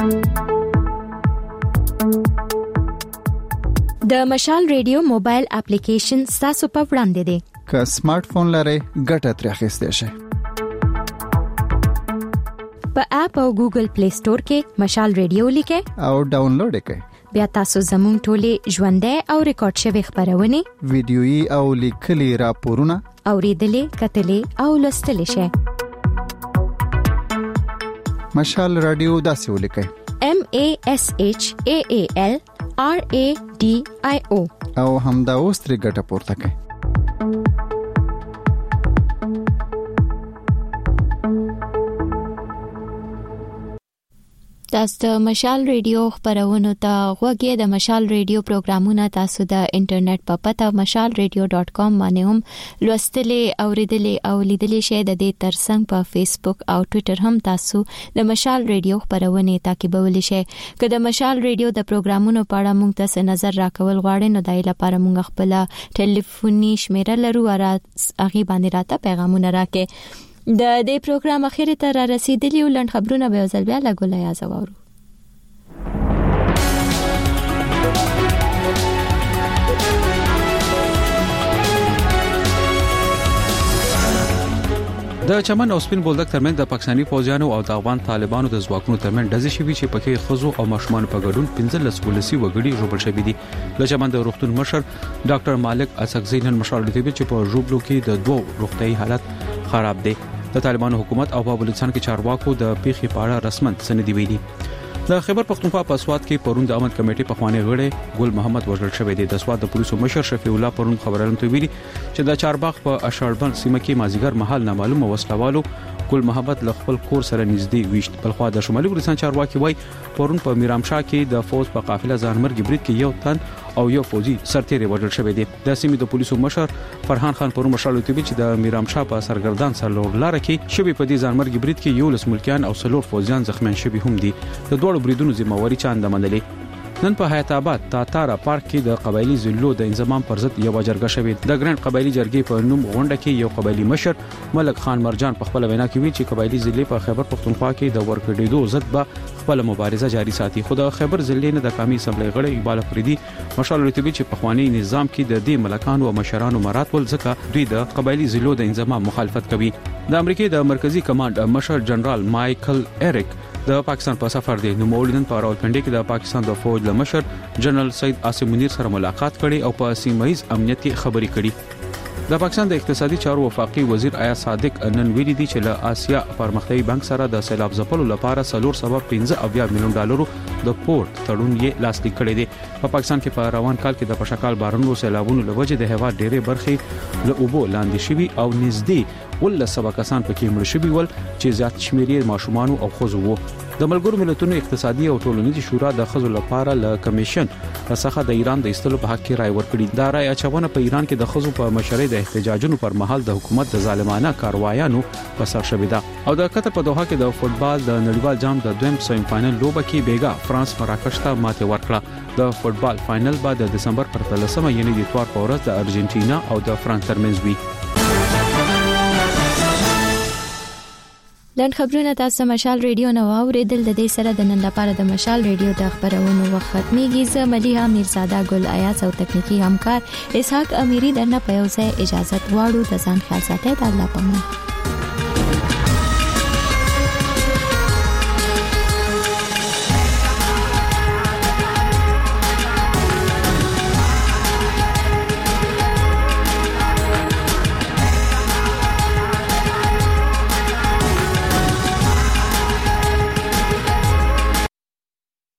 د مشال ریډیو موبایل اپلیکیشن تاسو په وړاندې دی. که سمارټ فون لرئ ګټه ترې اخیستئ شئ. په اپ او ګوګل پلی سٹور کې مشال ریډیو لیکئ او ډاونلوډ کړئ. بیا تاسو زموږ ټولې ژوندۍ او ریکارډ شوی خبرونه ویډیويي او لیکلي راپورونه اوریدلې کتلې او لوستلې شئ. مشال رادیو داسې ولیکئ MASHAAL RADIO او همدا اوس ترې ګټه پورته کړئ. تاسو د مشال ریډیو خبرونه ته غوږی د مشال ریډیو پروګرامونه تاسو د انټرنیټ په پته mashalradio.com باندې هم لوستلې اوریدلې او لیدلې شئ. د دې ترڅنګ په فیسبوک او ټوئیټر هم تاسو د مشال ریډیو خبرونه تعقیبولی شئ. که د مشال ریډیو د پروګرامونو په اړه موږ ته نظر راکول غواړئ نو دای لپاره موږ خپل ټلیفوني شمیره لرو او هغه باندې راته پیغامونه راکې. د دې پروګرام اخیری ته را رسیدلی ولند خبرونه به ځل بیا لګولای ازوارو. د چمن او سپین بولدک ترمن د پاکستاني فوجیانو او د افغان طالبانو د ځواکونو ترمن دزې شوی چې پکې خزو او ماشومان په ګډون 15 ولسی وګړي جوړ شوی دي. د چمن د روغتون مشر ډاکټر مالک اسقزي نن مشوره لري چې په جوبلو کې د دوه روغتي حالت خراب دي. د طالبانو حکومت او په بلوچستان کې چارواکو د پیښې په اړه رسمن سندې ویلي. د خیبر پختونخوا په سواد کې پرون د امن کمیټې په خوانې غړي ګل محمد وژل شوی دی. د سواد د پولیسو مشر شفیع الله پرون خبرونه ویلي چې د چارباغ په اشاربند سیمه کې مازیګر محل نامعلومه وسلوالو ګل محمد ل خپل کور سره نږدې ویشت. بلخوا د شمالي ګلستان چارواکي وای پرون په میرامشاه کې د فوج په قافله ځانمرګي برید کې یو تن او یو فوجي سرتیری وژل شوی دی. د سیمې د پولیسو مشر فرحان خان پرون مشالو ته چې د میرامشاه په سرګردان سرلور لار کې شوی په دې ځانمرګي برید کې یو لس ملکیان او سلور فوجیان زخمیان شوی هم دي. د دوړو بریدونو ذمہواری چاند منلې. نن په حیات آباد تاتارا پارک کې د قبایلی ضلعو د انضمام پر ضد یو جرګه شوې. د ګرند قبایلی جرګې په نوم غونډه کې یو قبایلی مشر ملک خان مرجان په خپل وینا کې ویل چې قبایلی ضلع په خیبر پختونخوا کې د ورکړېدو ضد به خپل مبارزه جاری ساتي. خو د خیبر ضلع نه د قومي اسمبلی غړي اقبال افریدي مشال لري چې په خواني نظام کې د دې ملکانو او مشرانو مراد ول ځکه دوی د قبایلی ضلعو د انضمام مخالفت کوي. د امریکای د مرکزی کمانډ مشر جنرال مایکل ایریک د پاکستان په سفر دی. نو مولدن په راولپنډي کې د پاکستان د فوج له مشر جنرال سید عاصم منیر سره ملاقات کړي او په سیمه‌ایز امنیت کې خبرې کړي. د پاکستان د اقتصادي چارو وفاقي وزیر آیا صادق نن ویلي دی چې له آسیا پرمختیايي بانک سره د سیلاب ځپلو لپاره 3.15 میلیون ډالرو د پورت تړون یې لاسلیک کړی دی. په پاکستان کې په روان کال کې د پشکال بارانو سیلابونو لوجه د هوا ډېرې برخې له اوبو لاندې شوي او نږدې ولسبه کسان پکې مړ شوي ول چې زیات شمیرې ماشومان او ښځو وو. د ملګرو ملتونو اقتصادي او ټولنیزي شورا د ښځو لپاره ل کمیشن څخه د ایران د ایستلو په حق کې رائے ورکړي. دا رائے اچونه په ایران کې د ښځو په مشرۍ د احتجاجونو پر مهال د حکومت د ظالمانه کاروایانو په سر شوې ده. او د قطر په دوحه کې د فوتبال د نړیوال جام د دویم سیمی فائنل لوبه کې بیګا فرانس مراکش ته ماته ورکړه. د فوتبال فائنل بعد د دسمبر پر 13 یعنی د اتوار په ورځ د ارجنټینا او د فرانس ترمنځ وي. نن خبرونه تاسو مشال ریډیو نو اوریدل. د دې سره د نن لپاره د مشال ریډیو د خبرونو وخت ختميږي. زه مليها میرزاده ګل آیاز او تکنیکی همکار اسحاق امیری درنه په یو ځای اجازه واړو. د ځان خیال ساتئ. الله پامان.